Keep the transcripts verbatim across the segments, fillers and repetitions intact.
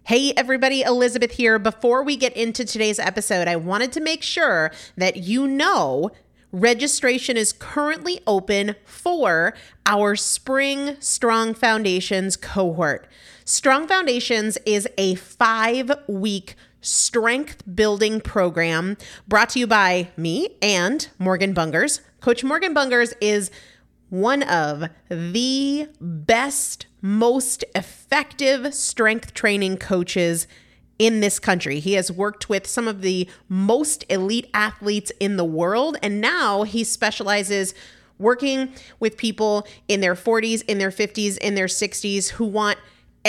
Hey everybody, Elizabeth here. Before we get into today's episode, I wanted to make sure that you know registration is currently open for our Spring Strong Foundations cohort. Strong Foundations is a five-week strength building program brought to you by me and Morgan Bungers. Coach Morgan Bungers is one of the best, most effective strength training coaches in this country. He has worked with some of the most elite athletes in the world, and now he specializes working with people in their forties, in their fifties, in their sixties who want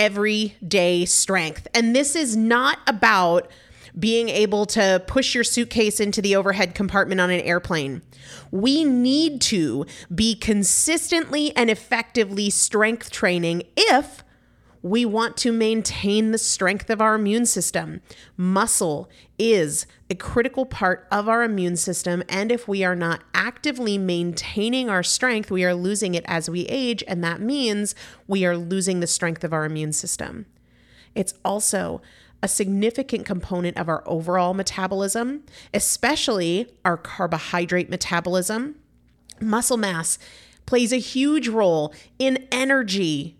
everyday strength. And this is not about being able to push your suitcase into the overhead compartment on an airplane. We need to be consistently and effectively strength training if we want to maintain the strength of our immune system. Muscle is a critical part of our immune system, and if we are not actively maintaining our strength, we are losing it as we age, and that means we are losing the strength of our immune system. It's also a significant component of our overall metabolism, especially our carbohydrate metabolism. Muscle mass plays a huge role in energy,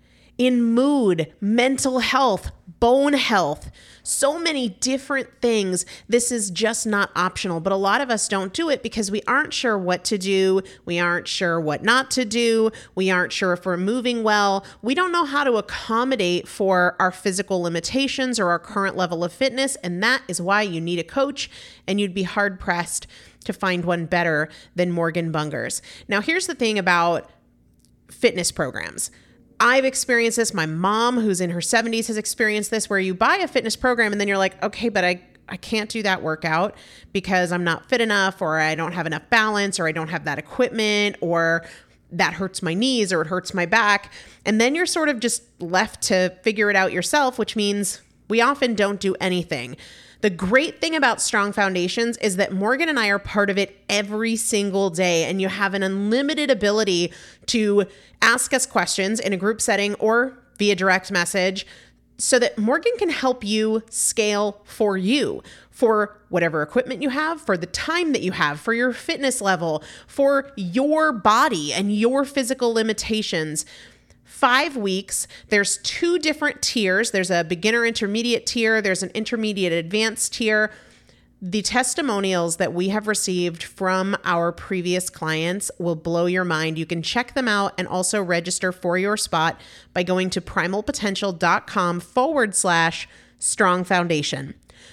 in mood, mental health, bone health, so many different things. This is just not optional, but a lot of us don't do it because we aren't sure what to do. We aren't sure what not to do. We aren't sure if we're moving well. We don't know how to accommodate for our physical limitations or our current level of fitness, and that is why you need a coach, and you'd be hard-pressed to find one better than Morgan Bungers. Now, here's the thing about fitness programs. I've experienced this. My mom, who's in her seventies, has experienced this, where you buy a fitness program and then you're like, okay, but I, I can't do that workout because I'm not fit enough, or I don't have enough balance, or I don't have that equipment, or that hurts my knees, or it hurts my back. And then you're sort of just left to figure it out yourself, which means we often don't do anything. The great thing about Strong Foundations is that Morgan and I are part of it every single day, and you have an unlimited ability to ask us questions in a group setting or via direct message so that Morgan can help you scale for you, for whatever equipment you have, for the time that you have, for your fitness level, for your body and your physical limitations. Five weeks, there's two different tiers. There's a beginner intermediate tier. There's an intermediate advanced tier. The testimonials that we have received from our previous clients will blow your mind. You can check them out and also register for your spot by going to primalpotential.com forward slash strong foundation.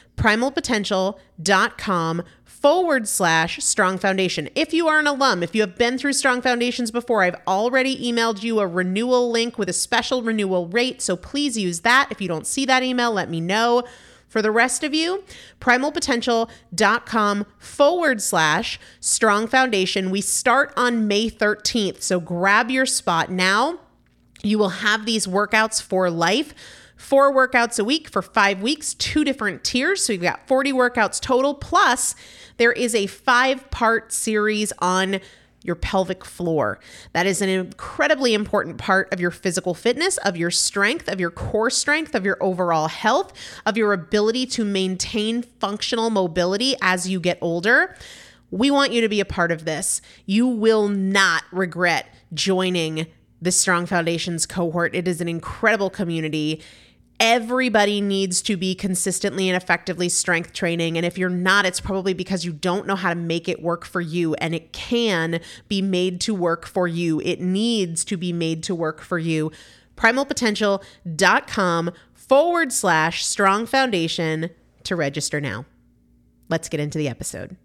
primalpotential.com forward slash strong foundation. If you are an alum, if you have been through Strong Foundations before, I've already emailed you a renewal link with a special renewal rate. So please use that. If you don't see that email, let me know. For the rest of you, primalpotential.com forward slash strong foundation. We start on May thirteenth. So grab your spot now. You will have these workouts for life. Four workouts a week for five weeks, two different tiers. So you've got forty workouts total. Plus, there is a five-part series on your pelvic floor. That is an incredibly important part of your physical fitness, of your strength, of your core strength, of your overall health, of your ability to maintain functional mobility as you get older. We want you to be a part of this. You will not regret joining the Strong Foundations cohort. It is an incredible community. Everybody needs to be consistently and effectively strength training. And if you're not, it's probably because you don't know how to make it work for you. And it can be made to work for you. It needs to be made to work for you. primalpotential.com forward slash strong foundation to register now. Let's get into the episode.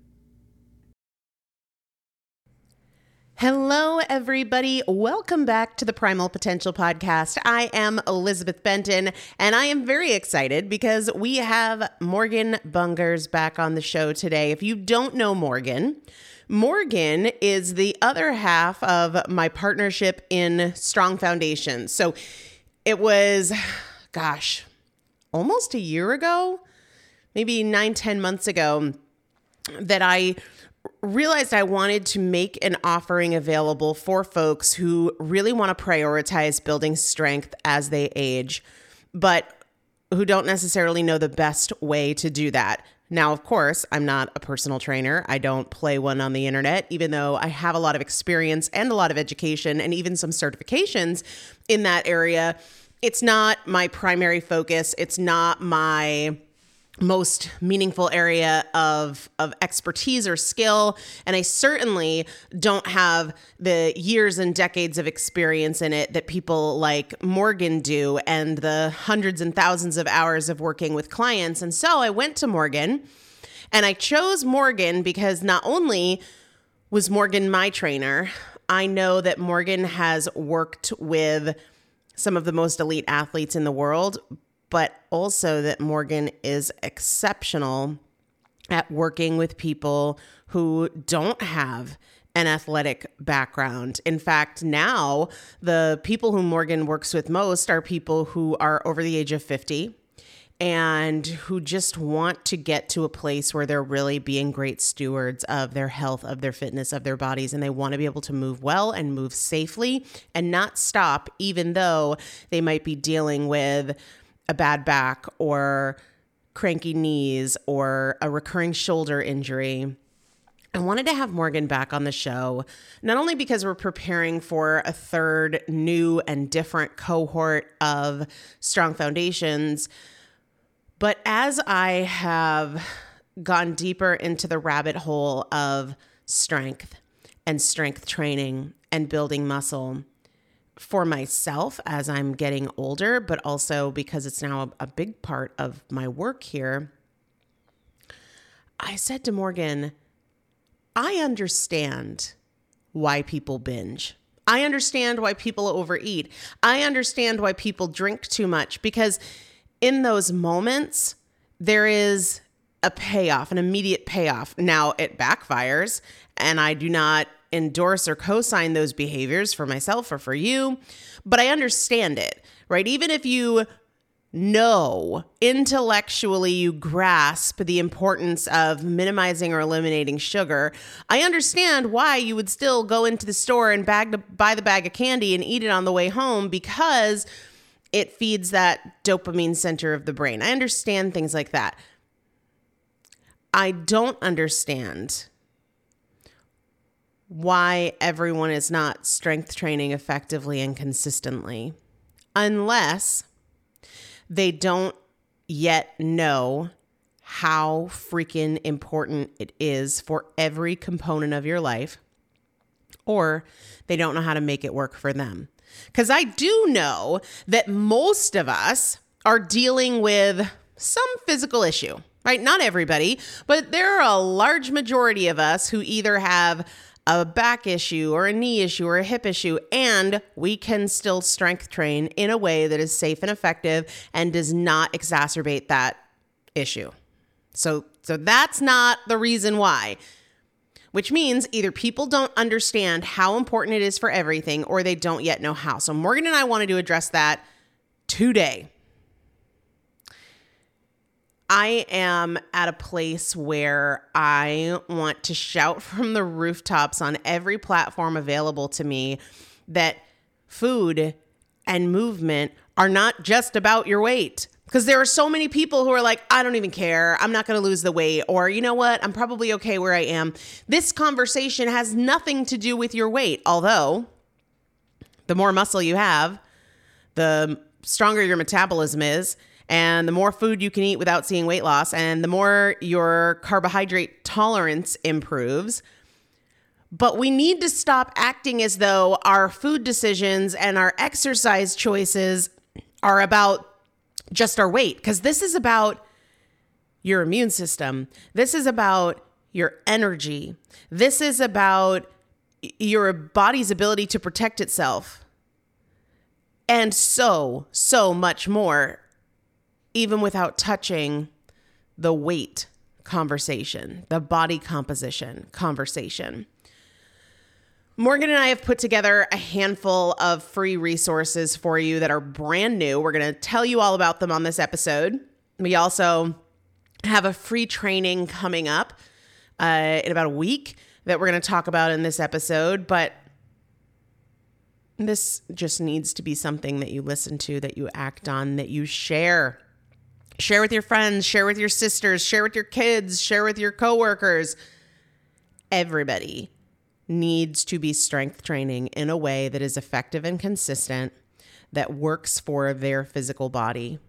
Hello, everybody. Welcome back to the Primal Potential Podcast. I am Elizabeth Benton, and I am very excited because we have Morgan Bungers back on the show today. If you don't know Morgan, Morgan is the other half of my partnership in Strong Foundations. So it was, gosh, almost a year ago, maybe nine, ten months ago, that I realized I wanted to make an offering available for folks who really want to prioritize building strength as they age, but who don't necessarily know the best way to do that. Now, of course, I'm not a personal trainer. I don't play one on the internet, even though I have a lot of experience and a lot of education and even some certifications in that area. It's not my primary focus. It's not my most meaningful area of, of expertise or skill. And I certainly don't have the years and decades of experience in it that people like Morgan do and the hundreds and thousands of hours of working with clients. And so I went to Morgan, and I chose Morgan because not only was Morgan my trainer, I know that Morgan has worked with some of the most elite athletes in the world, but also that Morgan is exceptional at working with people who don't have an athletic background. In fact, now the people who Morgan works with most are people who are over the age of fifty and who just want to get to a place where they're really being great stewards of their health, of their fitness, of their bodies, and they want to be able to move well and move safely and not stop, even though they might be dealing with a bad back or cranky knees or a recurring shoulder injury. I wanted to have Morgan back on the show, not only because we're preparing for a third new and different cohort of Strong Foundations, but as I have gone deeper into the rabbit hole of strength and strength training and building muscle for myself as I'm getting older, but also because it's now a, a big part of my work here, I said to Morgan, I understand why people binge. I understand why people overeat. I understand why people drink too much, because in those moments, there is a payoff, an immediate payoff. Now it backfires, and I do not endorse or co-sign those behaviors for myself or for you, but I understand it, right? Even if you know, intellectually you grasp the importance of minimizing or eliminating sugar, I understand why you would still go into the store and bag to buy the bag of candy and eat it on the way home, because it feeds that dopamine center of the brain. I understand things like that. I don't understand why everyone is not strength training effectively and consistently, unless they don't yet know how freaking important it is for every component of your life, or they don't know how to make it work for them. Because I do know that most of us are dealing with some physical issue, right? Not everybody, but there are a large majority of us who either have a back issue or a knee issue or a hip issue, and we can still strength train in a way that is safe and effective and does not exacerbate that issue. So, so that's not the reason why. Which means either people don't understand how important it is for everything, or they don't yet know how. So Morgan and I wanted to address that today. I am at a place where I want to shout from the rooftops on every platform available to me that food and movement are not just about your weight. Because there are so many people who are like, I don't even care. I'm not going to lose the weight. Or, you know what? I'm probably okay where I am. This conversation has nothing to do with your weight. Although the more muscle you have, the stronger your metabolism is, and the more food you can eat without seeing weight loss, and the more your carbohydrate tolerance improves. But we need to stop acting as though our food decisions and our exercise choices are about just our weight, because this is about your immune system. This is about your energy. This is about your body's ability to protect itself. And so, so much more, even without touching the weight conversation, the body composition conversation. Morgan and I have put together a handful of free resources for you that are brand new. We're going to tell you all about them on this episode. We also have a free training coming up uh, in about a week that we're going to talk about in this episode. But this just needs to be something that you listen to, that you act on, that you share. Share with your friends, share with your sisters, share with your kids, share with your coworkers. Everybody needs to be strength training in a way that is effective and consistent, that works for their physical body.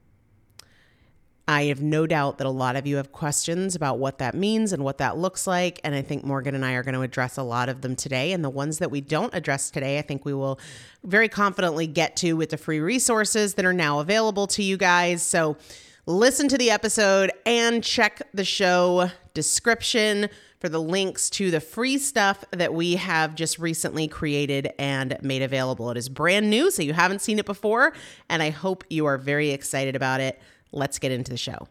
I have no doubt that a lot of you have questions about what that means and what that looks like. And I think Morgan and I are going to address a lot of them today. And the ones that we don't address today, I think we will very confidently get to with the free resources that are now available to you guys. So listen to the episode and check the show description for the links to the free stuff that we have just recently created and made available. It is brand new, so you haven't seen it before, and I hope you are very excited about it. Let's get into the show.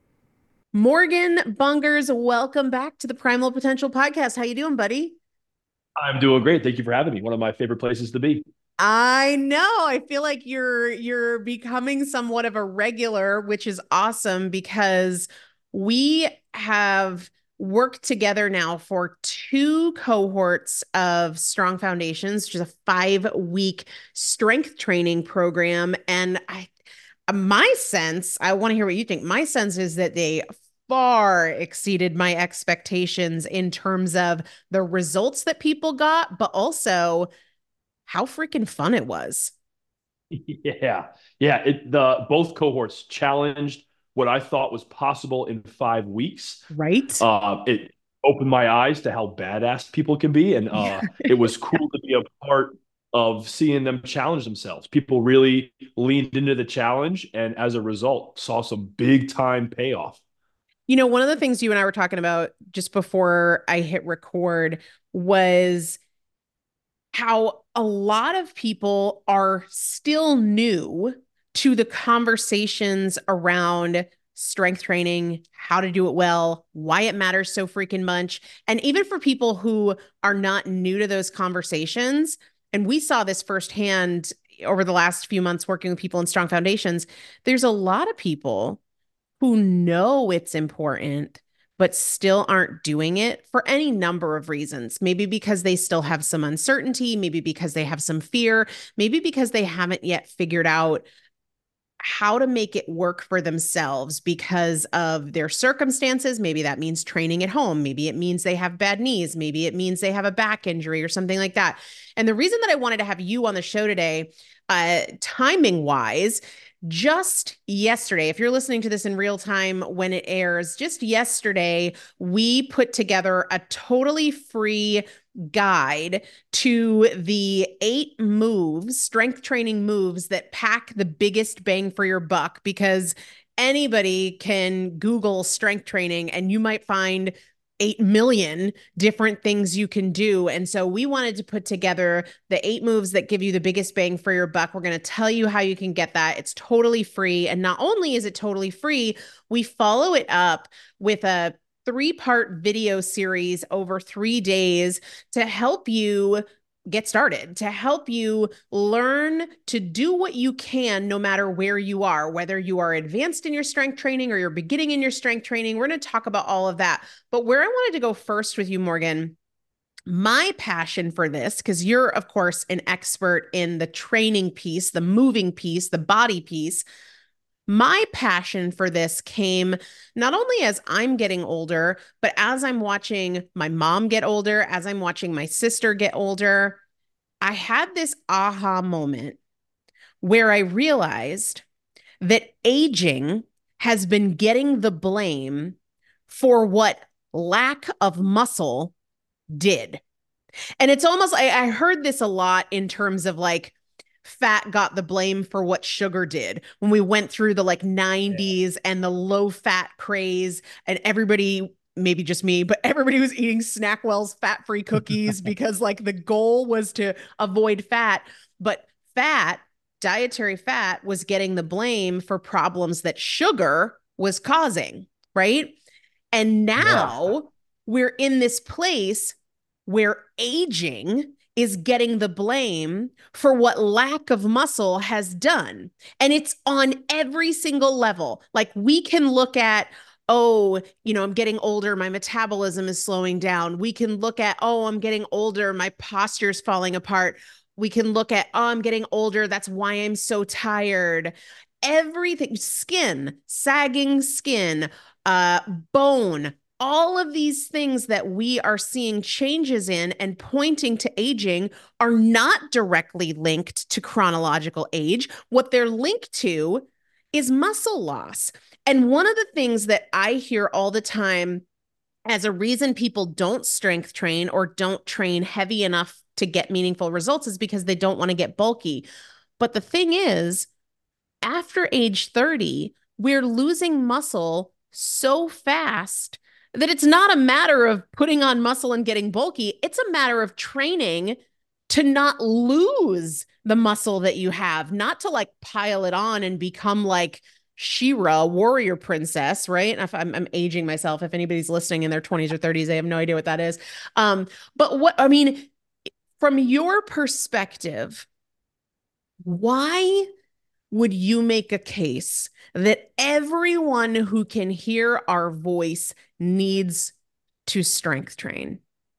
Morgan Bungers, welcome back to the Primal Potential Podcast. How you doing, buddy? I'm doing great. Thank you for having me. One of my favorite places to be. I know. I feel like you're you're becoming somewhat of a regular, which is awesome because we have worked together now for two cohorts of Strong Foundations, which is a five-week strength training program. And I my sense, I want to hear what you think. My sense is that they far exceeded my expectations in terms of the results that people got, but also how freaking fun it was. Yeah. Yeah. It, the both cohorts challenged what I thought was possible in five weeks. Right? Uh, it opened my eyes to how badass people can be. And Yeah. uh, it was cool to be a part of seeing them challenge themselves. People really leaned into the challenge and as a result saw some big time payoff. You know, one of the things you and I were talking about just before I hit record was how a lot of people are still new to the conversations around strength training, how to do it well, why it matters so freaking much. And even for people who are not new to those conversations, and we saw this firsthand over the last few months working with people in Strong Foundations, there's a lot of people who know it's important, but still aren't doing it for any number of reasons. Maybe because they still have some uncertainty, maybe because they have some fear, maybe because they haven't yet figured out how to make it work for themselves because of their circumstances. Maybe that means training at home. Maybe it means they have bad knees. Maybe it means they have a back injury or something like that. And the reason that I wanted to have you on the show today, uh, timing wise, just yesterday, if you're listening to this in real time when it airs, just yesterday, we put together a totally free guide to the eight moves, strength training moves that pack the biggest bang for your buck, because anybody can Google strength training and you might find eight million different things you can do. And so we wanted to put together the eight moves that give you the biggest bang for your buck. We're going to tell you how you can get that. It's totally free. And not only is it totally free, we follow it up with a three-part video series over three days to help you get started, to help you learn to do what you can no matter where you are, whether you are advanced in your strength training or you're beginning in your strength training. We're going to talk about all of that. But where I wanted to go first with you, Morgan, my passion for this, because you're, of course, an expert in the training piece, the moving piece, the body piece. My passion for this came not only as I'm getting older, but as I'm watching my mom get older, as I'm watching my sister get older. I had this aha moment where I realized that aging has been getting the blame for what lack of muscle did. And it's almost, I, I heard this a lot in terms of like, fat got the blame for what sugar did when we went through the like nineties and the low fat craze, and everybody, maybe just me, but everybody was eating Snackwell's fat-free cookies because like the goal was to avoid fat. But fat, dietary fat, was getting the blame for problems that sugar was causing, right? And Yeah. now we're in this place where aging is getting the blame for what lack of muscle has done. And it's on every single level. Like we can look at, oh, you know, I'm getting older, my metabolism is slowing down. We can look at, oh, I'm getting older, my posture's falling apart. We can look at, oh, I'm getting older, that's why I'm so tired. everything, skin, sagging skin, uh, bone, all of these things that we are seeing changes in and pointing to aging are not directly linked to chronological age. What they're linked to is muscle loss. And one of the things that I hear all the time as a reason people don't strength train or don't train heavy enough to get meaningful results is because they don't want to get bulky. But the thing is, after age thirty, we're losing muscle so fast that it's not a matter of putting on muscle and getting bulky. It's a matter of training to not lose the muscle that you have, not to like pile it on and become like She-Ra, warrior princess, right? If I'm, I'm aging myself. If anybody's listening in their twenties or thirties, they have no idea what that is. Um, but what, I mean, from your perspective, why would you make a case that everyone who can hear our voice needs to strength train?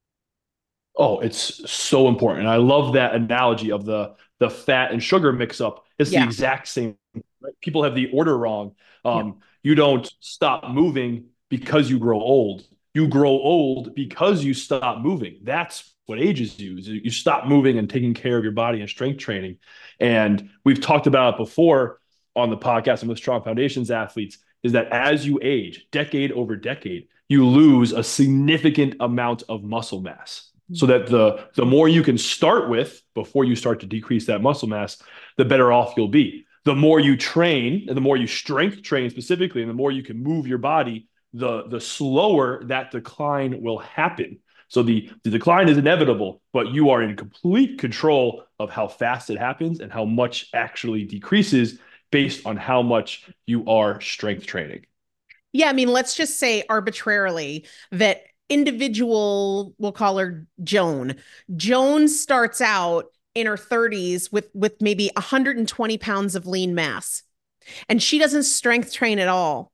Oh, it's so important. And I love that analogy of the the fat and sugar mix up. It's the Yeah. exact same. Right? People have the order wrong. Yeah. Um, you don't stop moving because you grow old. You grow old because you stop moving. That's what ages you. You stop moving and taking care of your body and strength training. And we've talked about it before on the podcast and with Strong Foundations athletes, is that as you age, decade over decade, you lose a significant amount of muscle mass. So that the the more you can start with before you start to decrease that muscle mass, the better off you'll be. The more you train and the more you strength train specifically, and the more you can move your body, the the slower that decline will happen. So the, the decline is inevitable, but you are in complete control of how fast it happens and how much actually decreases based on how much you are strength training. Yeah, I mean, let's just say arbitrarily that individual, we'll call her Joan. Joan starts out in her thirties with with maybe one hundred twenty pounds of lean mass, and she doesn't strength train at all.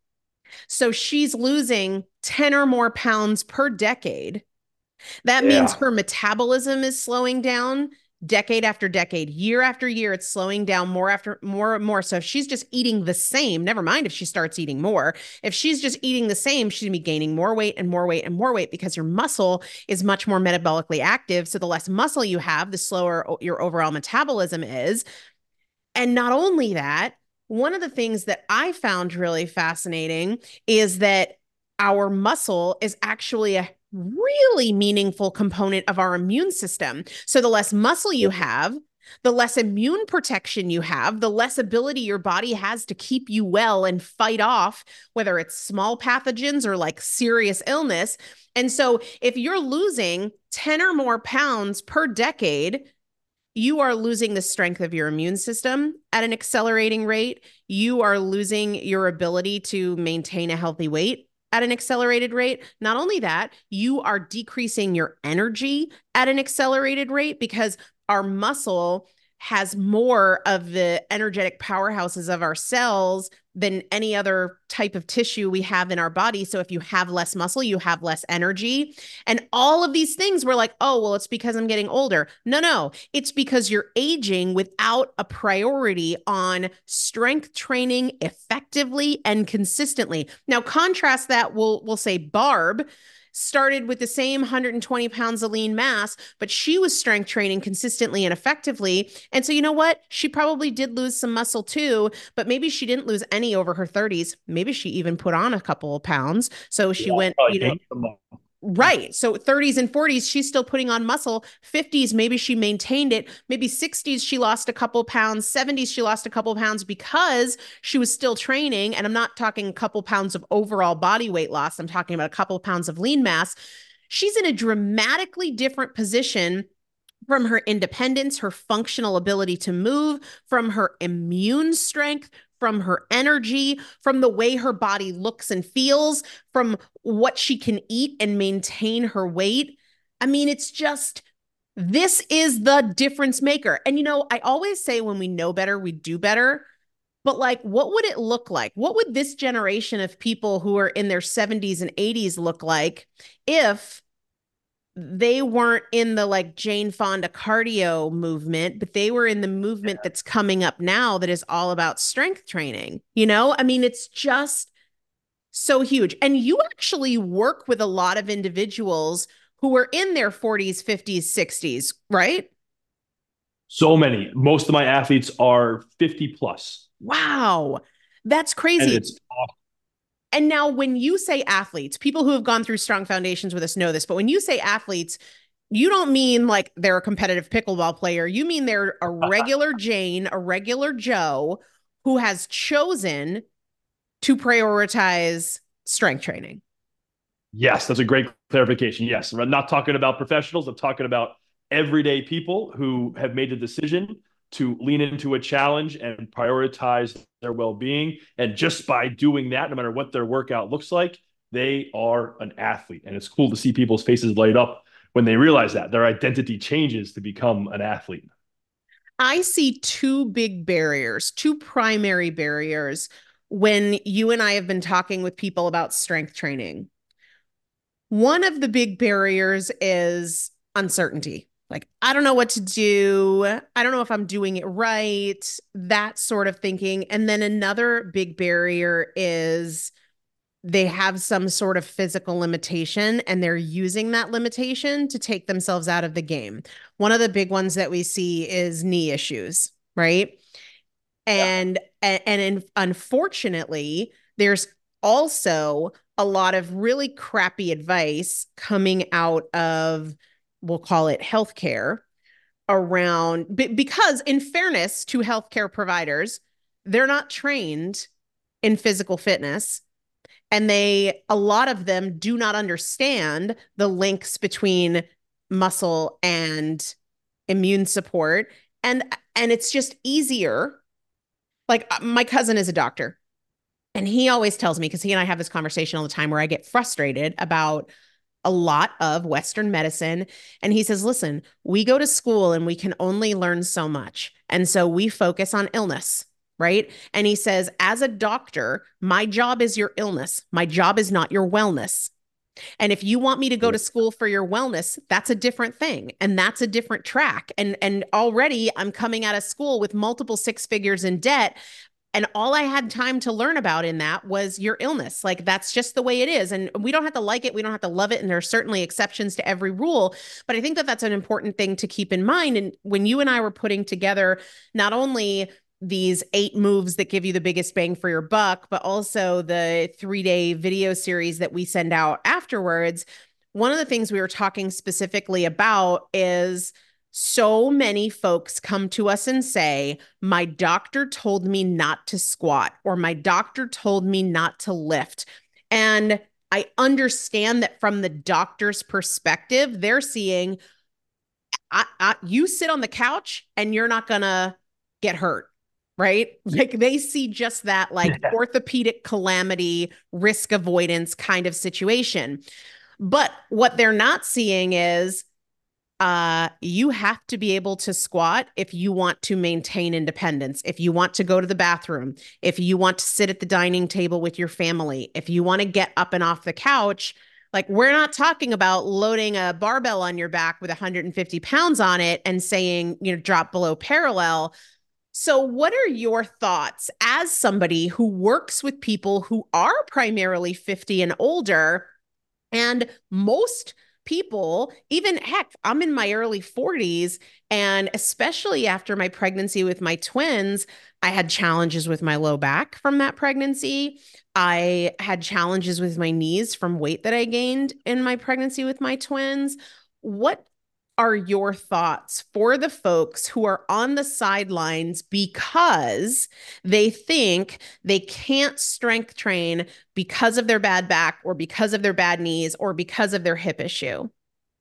So she's losing ten or more pounds per decade. That means Yeah. her metabolism is slowing down decade after decade, year after year. It's slowing down more after more and more. So if she's just eating the same, never mind if she starts eating more, if she's just eating the same, she's gonna be gaining more weight and more weight and more weight because your muscle is much more metabolically active. So the less muscle you have, the slower your overall metabolism is. And not only that, one of the things that I found really fascinating is that our muscle is actually a really meaningful component of our immune system. So the less muscle you have, the less immune protection you have, the less ability your body has to keep you well and fight off, whether it's small pathogens or like serious illness. And so if you're losing ten or more pounds per decade, you are losing the strength of your immune system at an accelerating rate. You are losing your ability to maintain a healthy weight at an accelerated rate. Not only that, you are decreasing your energy at an accelerated rate because our muscle has more of the energetic powerhouses of our cells than any other type of tissue we have in our body. So if you have less muscle, you have less energy. And all of these things we're like, oh, well, it's because I'm getting older. No, no, it's because you're aging without a priority on strength training effectively and consistently. Now, contrast that, we'll, we'll say Barb started with the same one hundred twenty pounds of lean mass, but she was strength training consistently and effectively. And so, you know what? She probably did lose some muscle too, but maybe she didn't lose any over her thirties. Maybe she even put on a couple of pounds. So she Yeah, went, you know, right. So thirties and forties, she's still putting on muscle. fifties, maybe she maintained it. Maybe sixties, she lost a couple pounds. seventies, she lost a couple pounds because she was still training. And I'm not talking a couple pounds of overall body weight loss. I'm talking about a couple pounds of lean mass. She's in a dramatically different position from her independence, her functional ability to move, from her immune strength, from her energy, from the way her body looks and feels, from what she can eat and maintain her weight. I mean, it's just, this is the difference maker. And, you know, I always say when we know better, we do better. But like, what would it look like? What would this generation of people who are in their seventies and eighties look like if they weren't in the like Jane Fonda cardio movement, but they were in the movement that's coming up now that is all about strength training. You know, I mean, it's just so huge. And you actually work with a lot of individuals who are in their forties, fifties, sixties, right? So many. Most of my athletes are fifty plus. Wow. That's And crazy. it's awesome. And now, when you say athletes, people who have gone through strong foundations with us know this, but when you say athletes, you don't mean like they're a competitive pickleball player. You mean they're a regular Jane, a regular Joe who has chosen to prioritize strength training. Yes, that's a great clarification. Yes, I'm not talking about professionals. I'm talking about everyday people who have made the decision to lean into a challenge and prioritize their well-being. And just by doing that, no matter what their workout looks like, they are an athlete. And it's cool to see people's faces light up when they realize that their identity changes to become an athlete. I see two big barriers, two primary barriers when you and I have been talking with people about strength training. One of the big barriers is uncertainty. Like, I don't know what to do. I don't know if I'm doing it right, that sort of thinking. And then another big barrier is they have some sort of physical limitation and they're using that limitation to take themselves out of the game. One of the big ones that we see is knee issues, right? Yeah. And and, and unfortunately, there's also a lot of really crappy advice coming out of, we'll call it healthcare, around because in fairness to healthcare providers, they're not trained in physical fitness, and they a lot of them do not understand the links between muscle and immune support, and and it's just easier. Like, uh, my cousin is a doctor, and he always tells me, because he and I have this conversation all the time where I get frustrated about a lot of Western medicine. And he says, listen, we go to school and we can only learn so much. And so we focus on illness, right? And he says, as a doctor, my job is your illness. My job is not your wellness. And if you want me to go to school for your wellness, that's a different thing. And that's a different track. And, and already I'm coming out of school with multiple six figures in debt. And all I had time to learn about in that was your illness. Like, that's just the way it is. And we don't have to like it. We don't have to love it. And there are certainly exceptions to every rule. But I think that that's an important thing to keep in mind. And when you and I were putting together not only these eight moves that give you the biggest bang for your buck, but also the three day video series that we send out afterwards, one of the things we were talking specifically about is, so many folks come to us and say, my doctor told me not to squat, or my doctor told me not to lift. And I understand that from the doctor's perspective, they're seeing, I, I, you sit on the couch and you're not going to get hurt, right? Like, they see just that, like, Yeah. orthopedic calamity, risk avoidance kind of situation. But what they're not seeing is, uh, you have to be able to squat if you want to maintain independence, if you want to go to the bathroom, if you want to sit at the dining table with your family, if you want to get up and off the couch. Like, we're not talking about loading a barbell on your back with one hundred fifty pounds on it and saying, you know, drop below parallel. So what are your thoughts as somebody who works with people who are primarily fifty and older? And most people, even heck, I'm in my early forties, and especially after my pregnancy with my twins, I had challenges with my low back from that pregnancy. I had challenges with my knees from weight that I gained in my pregnancy with my twins. What are your thoughts for the folks who are on the sidelines because they think they can't strength train because of their bad back, or because of their bad knees, or because of their hip issue?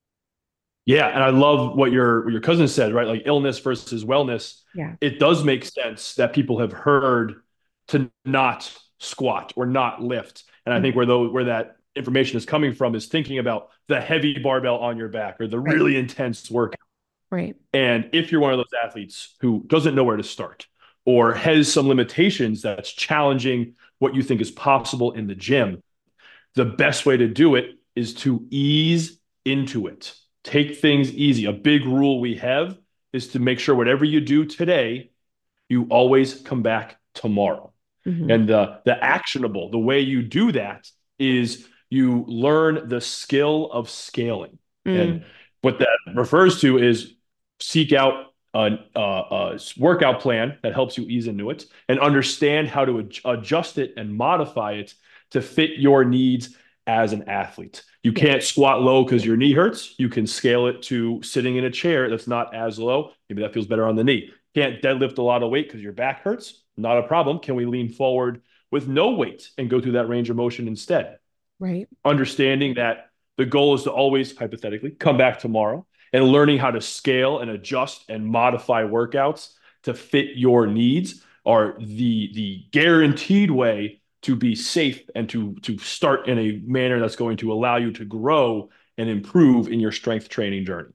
Yeah, and I love what your what your cousin said, right? Like, illness versus wellness. Yeah. It does make sense that people have heard to not squat or not lift. And I think where though where that information is coming from is thinking about the heavy barbell on your back or the Right. really intense work. Right. And if you're one of those athletes who doesn't know where to start or has some limitations that's challenging what you think is possible in the gym, the best way to do it is to ease into it. Take things easy. A big rule we have is to make sure whatever you do today, you always come back tomorrow. Mm-hmm. And the, the actionable, the way you do that is you learn the skill of scaling. Mm. And what that refers to is seek out a, a, a workout plan that helps you ease into it and understand how to ad- adjust it and modify it to fit your needs as an athlete. You Yeah. can't squat low because your knee hurts. You can scale it to sitting in a chair that's not as low. Maybe that feels better on the knee. Can't deadlift a lot of weight because your back hurts. Not a problem. Can we lean forward with no weight and go through that range of motion instead? Right. Understanding that the goal is to always, hypothetically, come back tomorrow and learning how to scale and adjust and modify workouts to fit your needs are the, the guaranteed way to be safe and to, to start in a manner that's going to allow you to grow and improve in your strength training journey.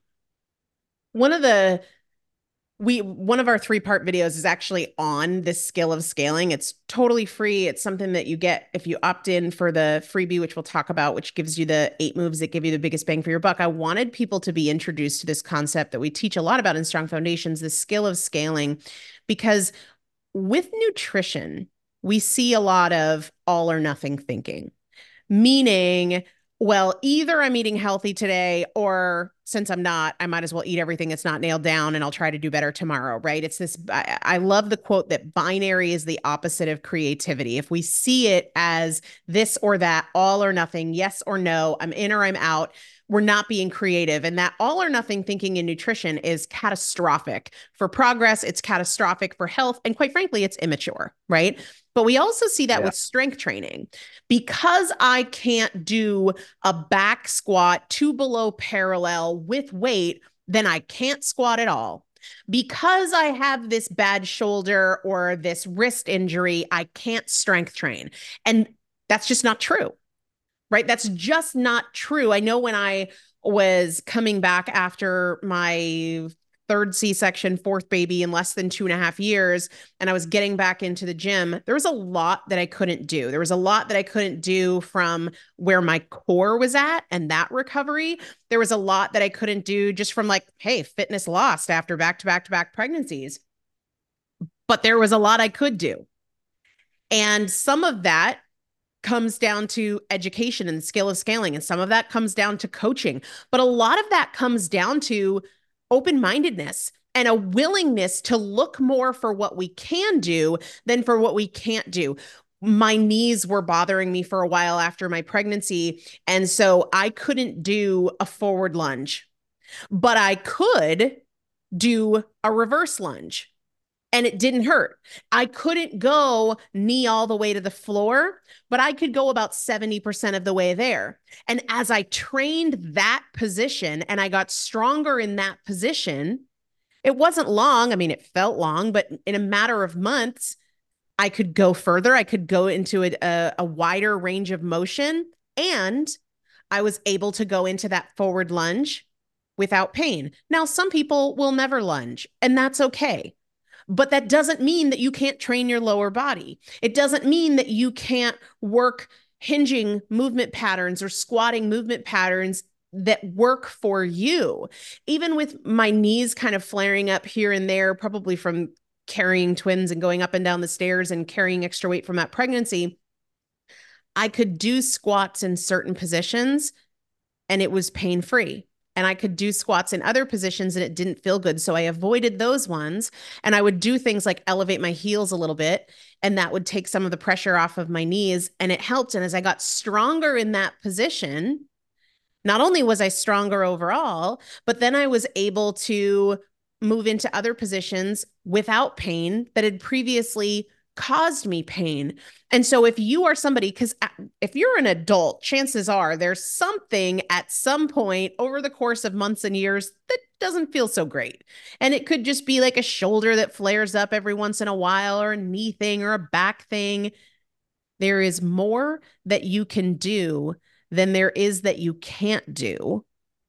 One of the we one of our three-part videos is actually on this skill of scaling. It's totally free. It's something that you get if you opt in for the freebie, which we'll talk about, which gives you the eight moves that give you the biggest bang for your buck. I wanted people to be introduced to this concept that we teach a lot about in Strong Foundations, the skill of scaling, because with nutrition, we see a lot of all or nothing thinking, meaning, well, either I'm eating healthy today, or since I'm not, I might as well eat everything that's not nailed down and I'll try to do better tomorrow, right? It's this, I, I love the quote that binary is the opposite of creativity. If we see it as this or that, all or nothing, yes or no, I'm in or I'm out, we're not being creative. And that all or nothing thinking in nutrition is catastrophic for progress. It's catastrophic for health. And quite frankly, it's immature, right? But we also see that Yeah. with strength training. Because I can't do a back squat two below parallel with weight, then I can't squat at all. Because I have this bad shoulder or this wrist injury, I can't strength train. And that's just not true, right? That's just not true. I know when I was coming back after my third C-section, fourth baby in less than two and a half years, and I was getting back into the gym, there was a lot that I couldn't do. There was a lot that I couldn't do from where my core was at and that recovery. There was a lot that I couldn't do just from like, hey, fitness lost after back-to-back-to-back pregnancies. But there was a lot I could do. And some of that comes down to education and the skill of scaling. And some of that comes down to coaching. But a lot of that comes down to open-mindedness and a willingness to look more for what we can do than for what we can't do. My knees were bothering me for a while after my pregnancy. And so I couldn't do a forward lunge, but I could do a reverse lunge. And it didn't hurt. I couldn't go knee all the way to the floor, but I could go about seventy percent of the way there. And as I trained that position and I got stronger in that position, it wasn't long. I mean, it felt long, but in a matter of months, I could go further. I could go into a, a, a wider range of motion. And I was able to go into that forward lunge without pain. Now, some people will never lunge, and that's okay. But that doesn't mean that you can't train your lower body. It doesn't mean that you can't work hinging movement patterns or squatting movement patterns that work for you. Even with my knees kind of flaring up here and there, probably from carrying twins and going up and down the stairs and carrying extra weight from that pregnancy, I could do squats in certain positions and it was pain-free. And I could do squats in other positions and it didn't feel good. So I avoided those ones. And I would do things like elevate my heels a little bit. And that would take some of the pressure off of my knees. And it helped. And as I got stronger in that position, not only was I stronger overall, but then I was able to move into other positions without pain that had previously caused me pain. And so if you are somebody, because if you're an adult, chances are there's something at some point over the course of months and years that doesn't feel so great. And it could just be like a shoulder that flares up every once in a while, or a knee thing, or a back thing. There is more that you can do than there is that you can't do.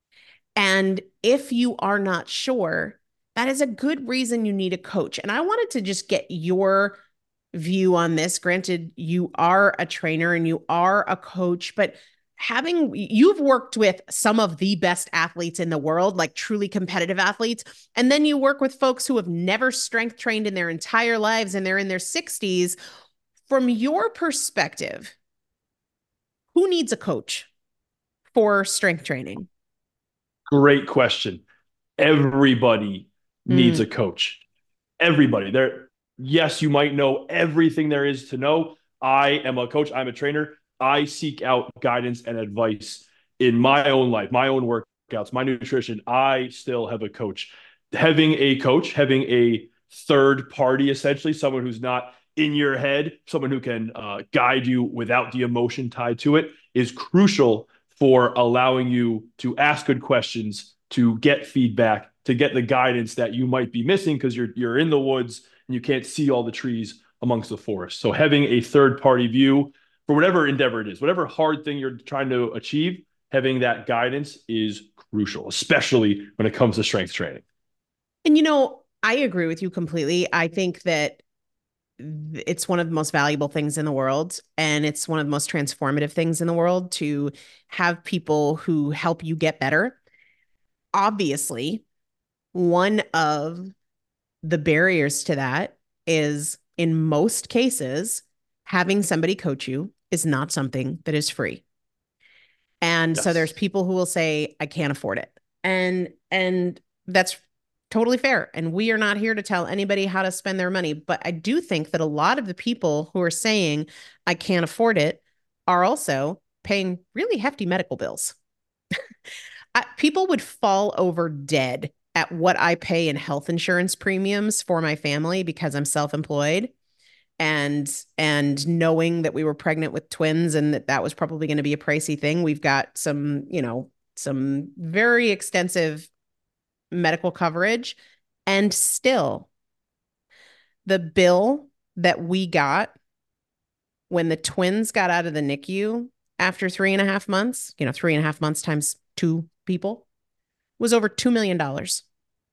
And if you are not sure, that is a good reason you need a coach. And I wanted to just get your view on this. Granted, you are a trainer and you are a coach, but having you've worked with some of the best athletes in the world, like truly competitive athletes, and then you work with folks who have never strength trained in their entire lives and they're in their sixties. From your perspective, who needs a coach for strength training? Great question. Everybody needs Mm, a coach. Everybody. There, yes, you might know everything there is to know. I am a coach, I'm a trainer. I seek out guidance and advice in my own life, my own workouts, my nutrition. I still have a coach. Having a coach, having a third party, essentially, someone who's not in your head, someone who can uh, guide you without the emotion tied to it, is crucial for allowing you to ask good questions, to get feedback, to get the guidance that you might be missing because you're you're in the woods and you can't see all the trees amongst the forest. So having a third party view for whatever endeavor it is, whatever hard thing you're trying to achieve, having that guidance is crucial, especially when it comes to strength training. and you know, I agree with you completely. I think that it's one of the most valuable things in the world, and it's one of the most transformative things in the world to have people who help you get better. Obviously, one of the barriers to that is, in most cases, having somebody coach you is not something that is free. And so there's Yes. people who will say, I can't afford it. And and that's totally fair. And we are not here to tell anybody how to spend their money. But I do think that a lot of the people who are saying, I can't afford it, are also paying really hefty medical bills. I, people would fall over dead at what I pay in health insurance premiums for my family because I'm self-employed, and and knowing that we were pregnant with twins and that that was probably going to be a pricey thing. We've got some, you know, some very extensive medical coverage, and still the bill that we got when the twins got out of the N I C U after three and a half months, you know, three and a half months times two people, was over two million dollars.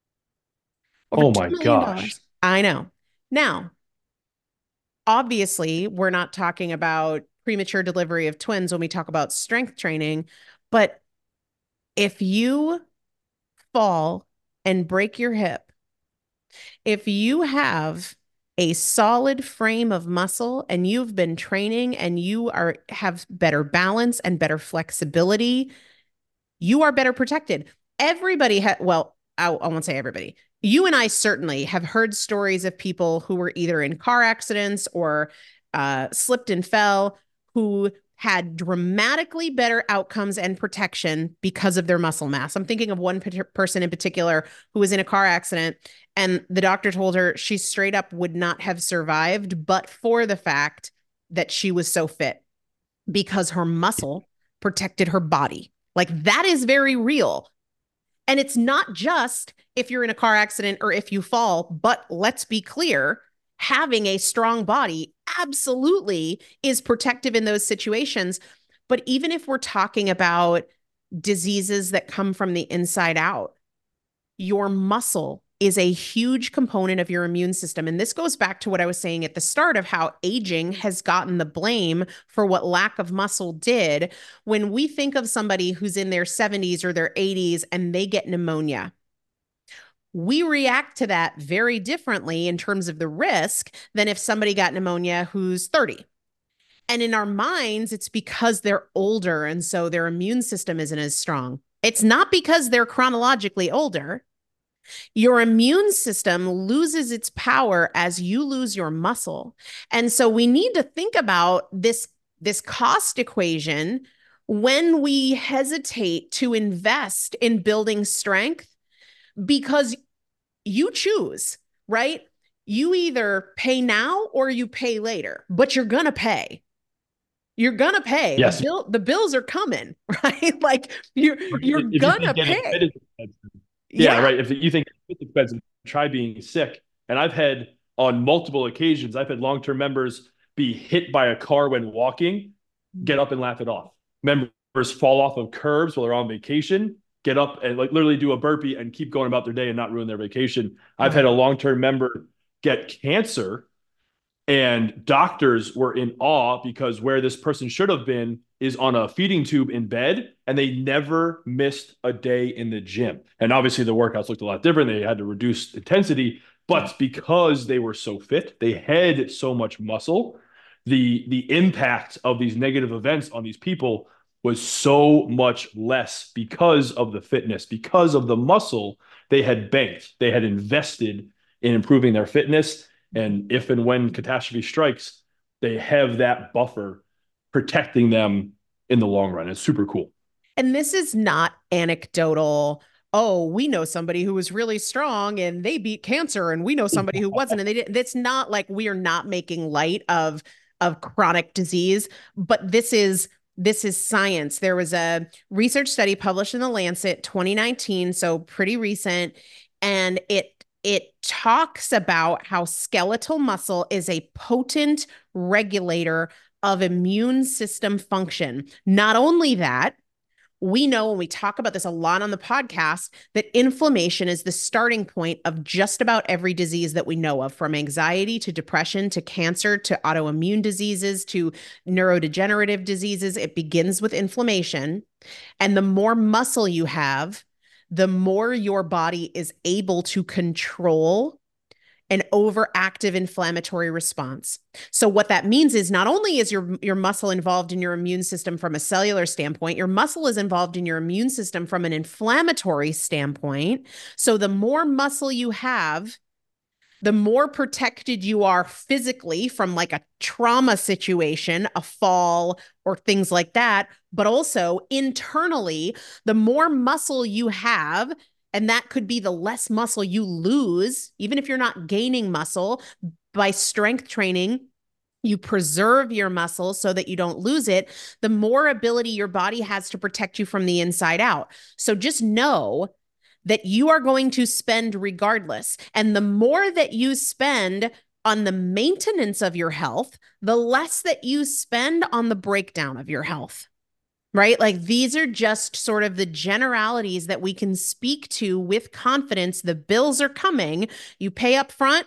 Over Oh $2 my million. gosh. dollars. I know. Now, obviously, we're not talking about premature delivery of twins when we talk about strength training, but if you fall and break your hip, if you have a solid frame of muscle and you've been training and you are have better balance and better flexibility, you are better protected. Everybody had, well, I, I won't say everybody. You and I certainly have heard stories of people who were either in car accidents or uh, slipped and fell, who had dramatically better outcomes and protection because of their muscle mass. I'm thinking of one person in particular who was in a car accident, and the doctor told her she straight up would not have survived, but for the fact that she was so fit because her muscle protected her body. Like, that is very real. And it's not just if you're in a car accident or if you fall, but let's be clear, having a strong body absolutely is protective in those situations. But even if we're talking about diseases that come from the inside out, your muscle is a huge component of your immune system. And this goes back to what I was saying at the start of how aging has gotten the blame for what lack of muscle did. When we think of somebody who's in their seventies or their eighties and they get pneumonia, we react to that very differently in terms of the risk than if somebody got pneumonia who's thirty. And in our minds, it's because they're older and so their immune system isn't as strong. It's not because they're chronologically older. Your immune system loses its power as you lose your muscle. And so we need to think about this, this cost equation when we hesitate to invest in building strength, because you choose, right? You either pay now or you pay later, but you're going to pay. You're going to pay. The Yes. bill, the bills are coming, right? Like, you're, you're If you going to think getting fit pay. is expensive, yeah, Yeah. right. If you think it's expensive, try being sick. And I've had on multiple occasions, I've had long-term members be hit by a car when walking, get up and laugh it off. Members fall off of curbs while they're on vacation, get up and like literally do a burpee and keep going about their day and not ruin their vacation. I've had Oh. a long-term member get cancer And doctors were in awe because where this person should have been is on a feeding tube in bed, and they never missed a day in the gym. And obviously, the workouts looked a lot different. They had to reduce intensity, Yeah. but because they were so fit, they had so much muscle, the the impact of these negative events on these people was so much less because of the fitness, because of the muscle they had banked, they had invested in improving their fitness. And if and when catastrophe strikes, they have that buffer protecting them in the long run. It's super cool. And this is not anecdotal. Oh, we know somebody who was really strong and they beat cancer, and we know somebody who wasn't, and they didn't. It's not like we are not making light of of chronic disease, but this is this is science. There was a research study published in the Lancet twenty nineteen, so pretty recent, and it it talks about how skeletal muscle is a potent regulator of immune system function. Not only that, we know, and we talk about this a lot on the podcast, that inflammation is the starting point of just about every disease that we know of, from anxiety to depression to cancer to autoimmune diseases to neurodegenerative diseases. It begins with inflammation. And the more muscle you have, the more your body is able to control an overactive inflammatory response. So what that means is not only is your, your muscle involved in your immune system from a cellular standpoint, your muscle is involved in your immune system from an inflammatory standpoint. So the more muscle you have, the more protected you are physically from like a trauma situation, a fall, or things like that. But also internally, the more muscle you have, and that could be the less muscle you lose, even if you're not gaining muscle by strength training. You preserve your muscle so that you don't lose it, the more ability your body has to protect you from the inside out. So just know that you are going to spend regardless. And the more that you spend on the maintenance of your health, the less that you spend on the breakdown of your health. Right? Like these are just sort of the generalities that we can speak to with confidence. The bills are coming. You pay up front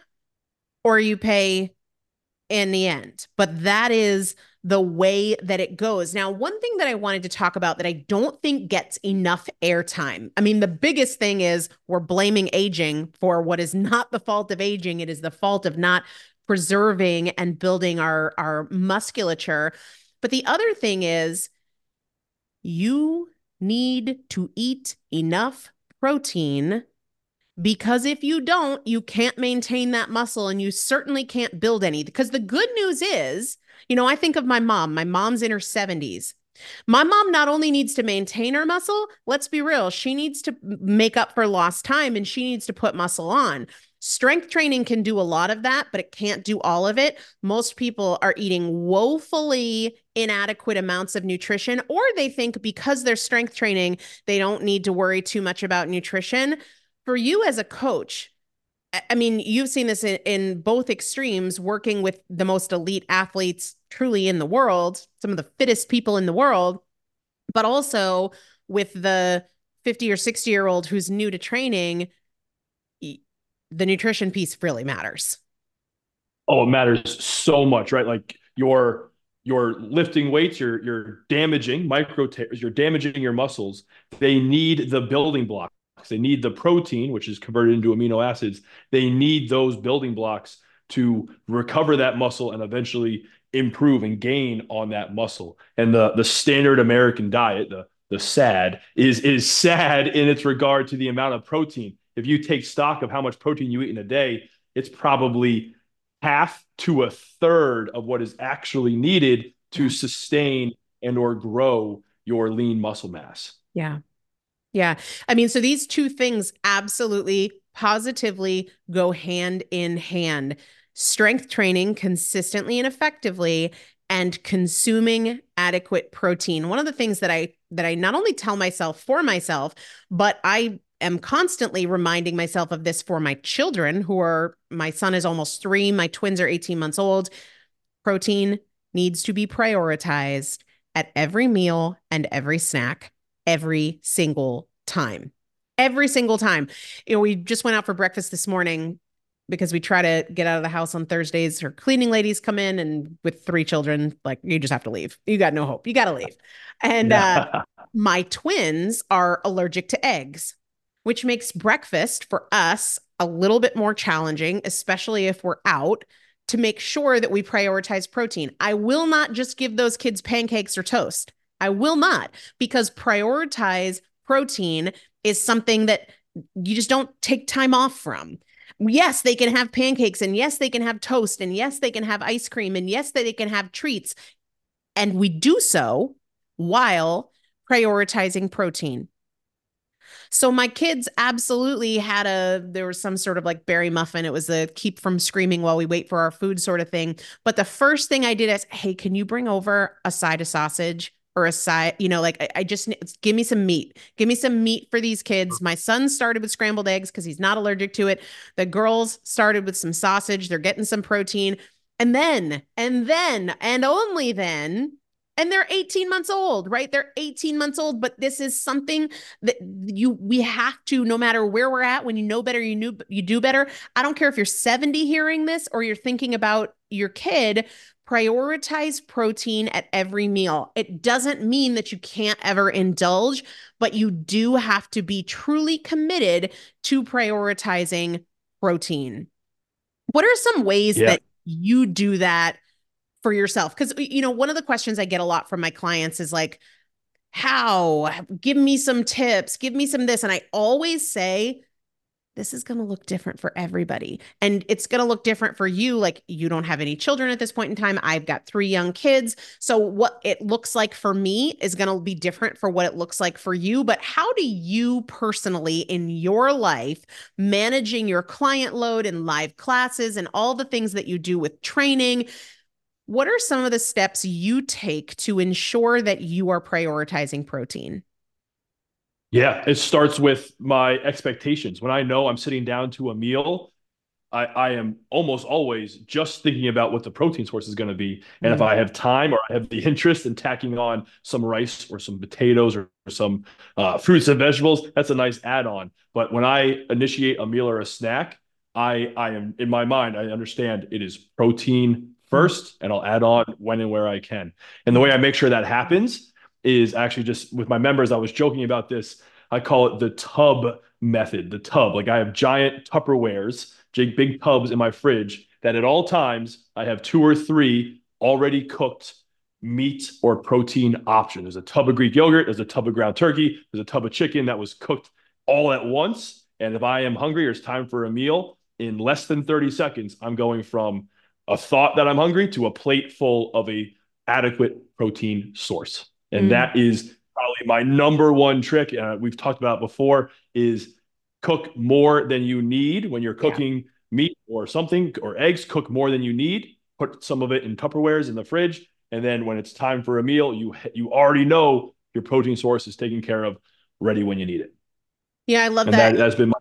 or you pay in the end. But that is the way that it goes. Now, one thing that I wanted to talk about that I don't think gets enough airtime. I mean, the biggest thing is we're blaming aging for what is not the fault of aging. It is the fault of not preserving and building our, our musculature. But the other thing is, you need to eat enough protein, because if you don't, you can't maintain that muscle and you certainly can't build any. Because the good news is, you know, I think of my mom. My mom's in her seventies. My mom not only needs to maintain her muscle, let's be real, she needs to make up for lost time and she needs to put muscle on. Strength training can do a lot of that, but it can't do all of it. Most people are eating woefully inadequate amounts of nutrition, or they think because they're strength training, they don't need to worry too much about nutrition. For you as a coach, I mean, you've seen this in, in both extremes, working with the most elite athletes truly in the world, some of the fittest people in the world, but also with the fifty or sixty year old who's new to training. The nutrition piece really matters. Oh, it matters so much, right? Like you're you're lifting weights, you're you're damaging micro tears, you're damaging your muscles. They need the building blocks. They need the protein, which is converted into amino acids. They need those building blocks to recover that muscle and eventually improve and gain on that muscle. And the the standard American diet, the the SAD, is is sad in its regard to the amount of protein. If you take stock of how much protein you eat in a day, it's probably half to a third of what is actually needed to sustain and or grow your lean muscle mass. Yeah. Yeah. I mean, so these two things absolutely positively go hand in hand. Strength training consistently and effectively, and consuming adequate protein. One of the things that I that I not only tell myself for myself, but I am constantly reminding myself of this for my children, who are, my son is almost three, my twins are eighteen months old. Protein needs to be prioritized at every meal and every snack, every single time. Every single time. You know, we just went out for breakfast this morning because we try to get out of the house on Thursdays. Her cleaning ladies come in, and with three children, like you just have to leave. You got no hope. You got to leave. And uh, Yeah. my twins are allergic to eggs, which makes breakfast for us a little bit more challenging, especially if we're out, to make sure that we prioritize protein. I will not just give those kids pancakes or toast. I will not, because prioritize protein is something that you just don't take time off from. Yes, they can have pancakes, and yes, they can have toast, and yes, they can have ice cream, and yes, they can have treats. And we do so while prioritizing protein. So my kids absolutely had a, there was some sort of like berry muffin. It was a keep from screaming while we wait for our food sort of thing. But the first thing I did is, hey, can you bring over a side of sausage or a side, you know, like I, I just, give me some meat. Give me some meat for these kids. My son started with scrambled eggs because he's not allergic to it. The girls started with some sausage. They're getting some protein. And then, and then, and only then, and they're eighteen months old, right? They're eighteen months old, but this is something that you we have to, no matter where we're at, when you know better, you knew you do better. I don't care if you're seventy hearing this or you're thinking about your kid, prioritize protein at every meal. It doesn't mean that you can't ever indulge, but you do have to be truly committed to prioritizing protein. What are some ways Yeah. that you do that for yourself? Because, you know, one of the questions I get a lot from my clients is like, how? Give me some tips, give me some this. And I always say, this is going to look different for everybody. And it's going to look different for you. Like, you don't have any children at this point in time. I've got three young kids. So what it looks like for me is going to be different for what it looks like for you. But how do you personally in your life, managing your client load and live classes and all the things that you do with training, what are some of the steps you take to ensure that you are prioritizing protein? Yeah. It starts with my expectations. When I know I'm sitting down to a meal, I, I am almost always just thinking about what the protein source is going to be. And if Mm. I have time or I have the interest in tacking on some rice or some potatoes or, or some uh, fruits and vegetables, that's a nice add-on. But when I initiate a meal or a snack, I, I am in my mind, I understand it is protein Mm. first, and I'll add on when and where I can. And the way Yeah. I make sure that happens is actually just with my members. I was joking about this. I call it the tub method, the tub. Like I have giant Tupperwares, big, big tubs in my fridge that at all times I have two or three already cooked meat or protein options. There's a tub of Greek yogurt, there's a tub of ground turkey, there's a tub of chicken that was cooked all at once. And if I am hungry or it's time for a meal, in less than thirty seconds, I'm going from a thought that I'm hungry to a plate full of a adequate protein source. And Mm. that is probably my number one trick. Uh, we've talked about before is cook more than you need when you're Yeah. cooking meat or something or eggs. Cook more than you need. Put some of it in Tupperwares in the fridge, and then when it's time for a meal, you you already know your protein source is taken care of, ready when you need it. Yeah, I love And that that. has been my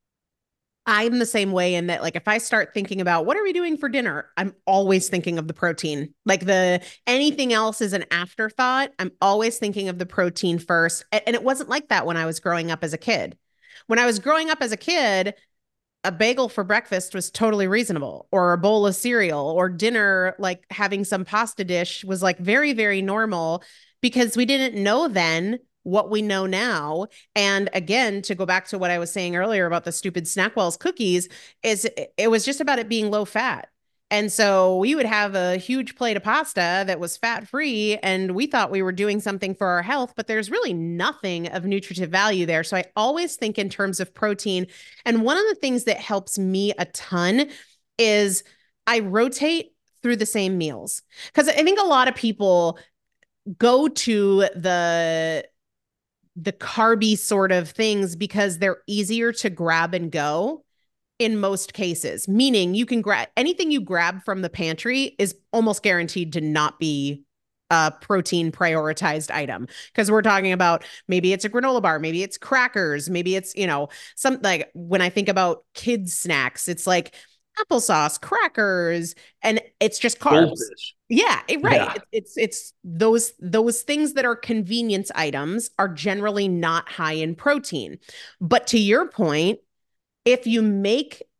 I'm the same way in that, like, if I start thinking about what are we doing for dinner, I'm always thinking of the protein. Like, the anything else is an afterthought. I'm always thinking of the protein first. And it wasn't like that when I was growing up as a kid. When I was growing up as a kid, a bagel for breakfast was totally reasonable, or a bowl of cereal, or dinner, like having some pasta dish was like very, very normal because we didn't know then what we know now. And again, to go back to what I was saying earlier about the stupid Snackwell's cookies, is it was just about it being low fat. And so we would have a huge plate of pasta that was fat free, and we thought we were doing something for our health, but there's really nothing of nutritive value there. So I always think in terms of protein. And one of the things that helps me a ton is I rotate through the same meals. Because I think a lot of people go to the the carby sort of things because they're easier to grab and go in most cases, meaning you can grab anything you grab from the pantry is almost guaranteed to not be a protein prioritized item, because we're talking about maybe it's a granola bar, maybe it's crackers, maybe it's, you know, some, like when I think about kids snacks, it's like applesauce, crackers, and it's just carbs. goldfish. Yeah, it, right. Yeah. It's, it's it's those those things that are convenience items are generally not high in protein. But to your point, if you make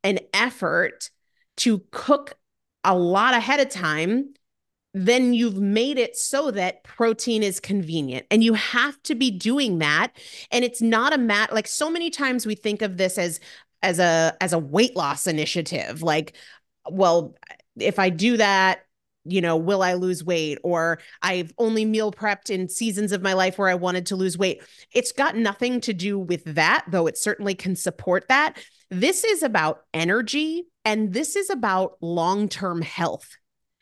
an effort to cook a lot ahead of time, then you've made it so that protein is convenient. And you have to be doing that. And it's not a mat like so many times we think of this as as a as a weight loss initiative. Like, well, if I do that, you know, will I lose weight? Or I've only meal prepped in seasons of my life where I wanted to lose weight. It's got nothing to do with that, though it certainly can support that. This is about energy and this is about long-term health.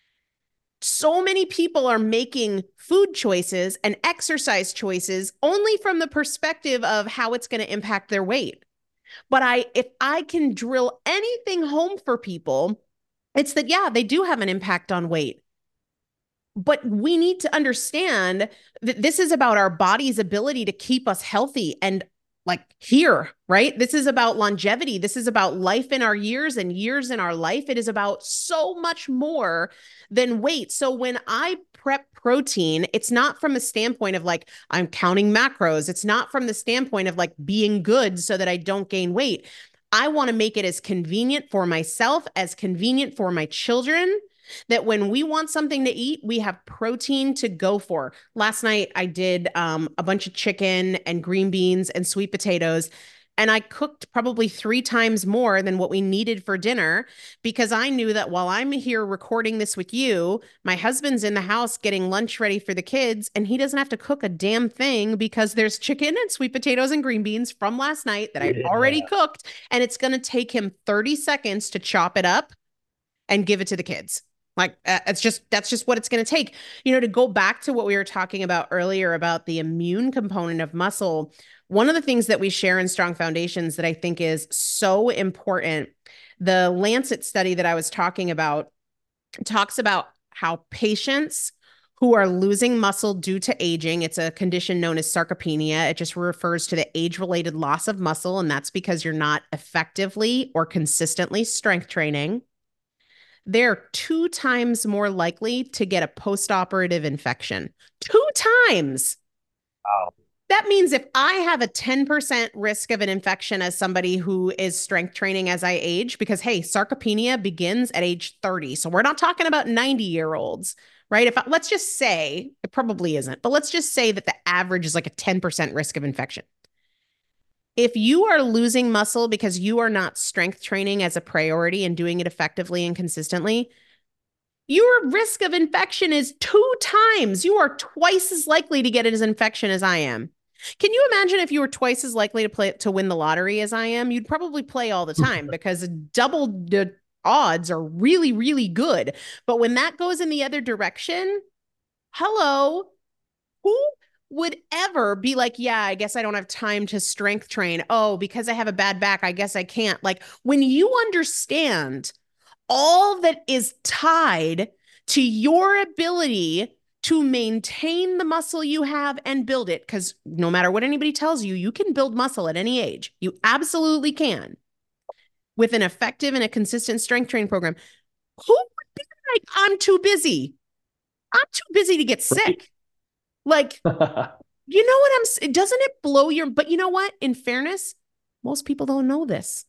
So many people are making food choices and exercise choices only from the perspective of how it's going to impact their weight. But I, if I can drill anything home for people, it's that, yeah, they do have an impact on weight. But we need to understand that this is about our body's ability to keep us healthy and like here, right? This is about longevity. This is about life in our years and years in our life. It is about so much more than weight. So when I prep protein, it's not from a standpoint of like, I'm counting macros. It's not from the standpoint of like being good so that I don't gain weight. I want to make it as convenient for myself, as convenient for my children, that when we want something to eat, we have protein to go for. Last night, I did um, a bunch of chicken and green beans and sweet potatoes, and I cooked probably three times more than what we needed for dinner because I knew that while I'm here recording this with you, my husband's in the house getting lunch ready for the kids, and he doesn't have to cook a damn thing because there's chicken and sweet potatoes and green beans from last night that I Yeah. already cooked, and it's going to take him thirty seconds to chop it up and give it to the kids. Like, uh, it's just, that's just what it's going to take. You know, to go back to what we were talking about earlier about the immune component of muscle, one of the things that we share in Strong Foundations that I think is so important, the Lancet study that I was talking about talks about how patients who are losing muscle due to aging, it's a condition known as sarcopenia. It just refers to the age-related loss of muscle, and that's because you're not effectively or consistently strength training. They're two times more likely to get a post-operative infection. Two times. Wow. That means if I have a ten percent risk of an infection as somebody who is strength training as I age, because hey, sarcopenia begins at age thirty. So we're not talking about ninety year olds, right? If I, let's just say, it probably isn't, but let's just say that the average is like a ten percent risk of infection. If you are losing muscle because you are not strength training as a priority and doing it effectively and consistently, your risk of infection is two times. You are twice as likely to get an infection as I am. Can you imagine if you were twice as likely to play to win the lottery as I am? You'd probably play all the time because double the odds are really, really good. But when that goes in the other direction, hello, who would ever be like, yeah, I guess I don't have time to strength train. Oh, because I have a bad back, I guess I can't. Like when you understand all that is tied to your ability to maintain the muscle you have and build it, because no matter what anybody tells you, you can build muscle at any age. You absolutely can with an effective and a consistent strength training program. Who would be like, I'm too busy. I'm too busy to get sick. Like, you know what I'm saying? Doesn't it blow your, but you know what? In fairness, most people don't know this.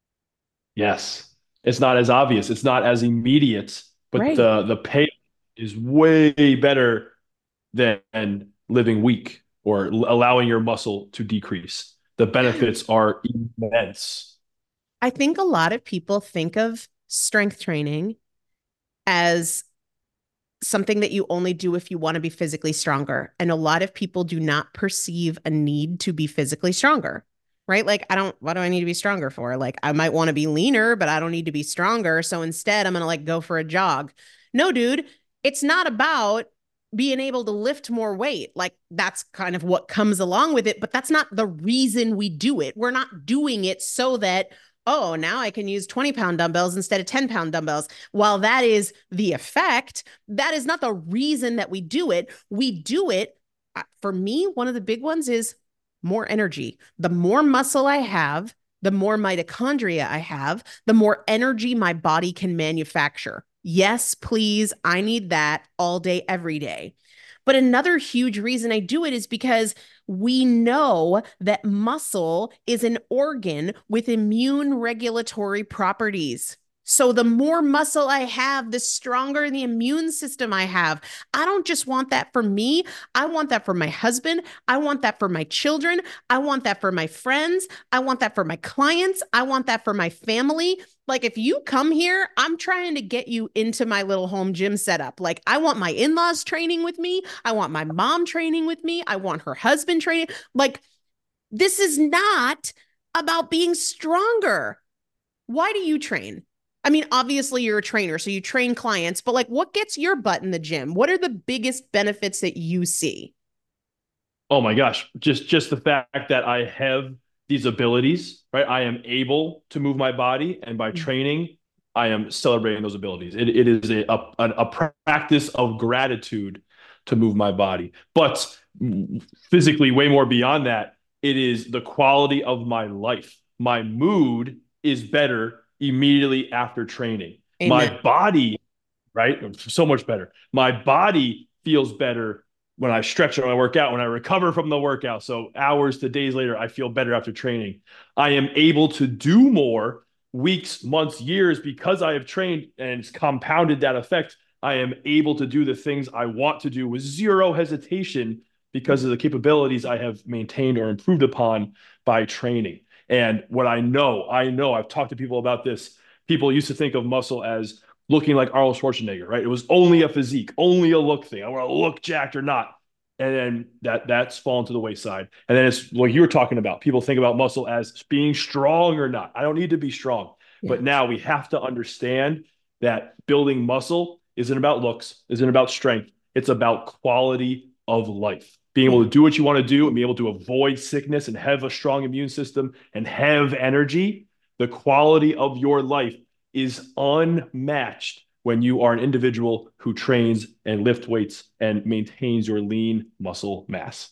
Yes. It's not as obvious. It's not as immediate, but Right. the the pay is way better than living weak or l- allowing your muscle to decrease. The benefits are immense. I think a lot of people think of strength training as something that you only do if you want to be physically stronger. And a lot of people do not perceive a need to be physically stronger, right? Like, I don't, what do I need to be stronger for? Like, I might want to be leaner, but I don't need to be stronger. So instead, I'm going to like go for a jog. No, dude, it's not about being able to lift more weight. Like, that's kind of what comes along with it, but that's not the reason we do it. We're not doing it so that, oh, now I can use twenty pound dumbbells instead of ten pound dumbbells. While that is the effect, that is not the reason that we do it. We do it, uh, for me, one of the big ones is more energy. The more muscle I have, the more mitochondria I have, the more energy my body can manufacture. Yes, please. I need that all day, every day. But another huge reason I do it is because we know that muscle is an organ with immune regulatory properties. So the more muscle I have, the stronger the immune system I have. I don't just want that for me. I want that for my husband. I want that for my children. I want that for my friends. I want that for my clients. I want that for my family. Like if you come here, I'm trying to get you into my little home gym setup. Like I want my in-laws training with me. I want my mom training with me. I want her husband training. Like this is not about being stronger. Why do you train? I mean, obviously you're a trainer, so you train clients, but like what gets your butt in the gym? What are the biggest benefits that you see? Oh my gosh, just just the fact that I have these abilities, right? I am able to move my body, and by training, I am celebrating those abilities. It, it is a, a, a practice of gratitude to move my body. But physically, way more beyond that, it is the quality of my life. My mood is better immediately after training. Amen. My body, right? So much better. My body feels better when I stretch or when I work out, when I recover from the workout. So hours to days later, I feel better after training. I am able to do more weeks, months, years because I have trained and it's compounded that effect. I am able to do the things I want to do with zero hesitation because of the capabilities I have maintained or improved upon by training. And what I know, I know, I've talked to people about this. People used to think of muscle as looking like Arnold Schwarzenegger, right? It was only a physique, only a look thing. I want to look jacked or not. And then that that's fallen to the wayside. And then it's like you were talking about. People think about muscle as being strong or not. I don't need to be strong. Yeah. But now we have to understand that building muscle isn't about looks, isn't about strength. It's about quality of life. Being able to do what you want to do and be able to avoid sickness and have a strong immune system and have energy. The quality of your life is unmatched when you are an individual who trains and lift weights and maintains your lean muscle mass.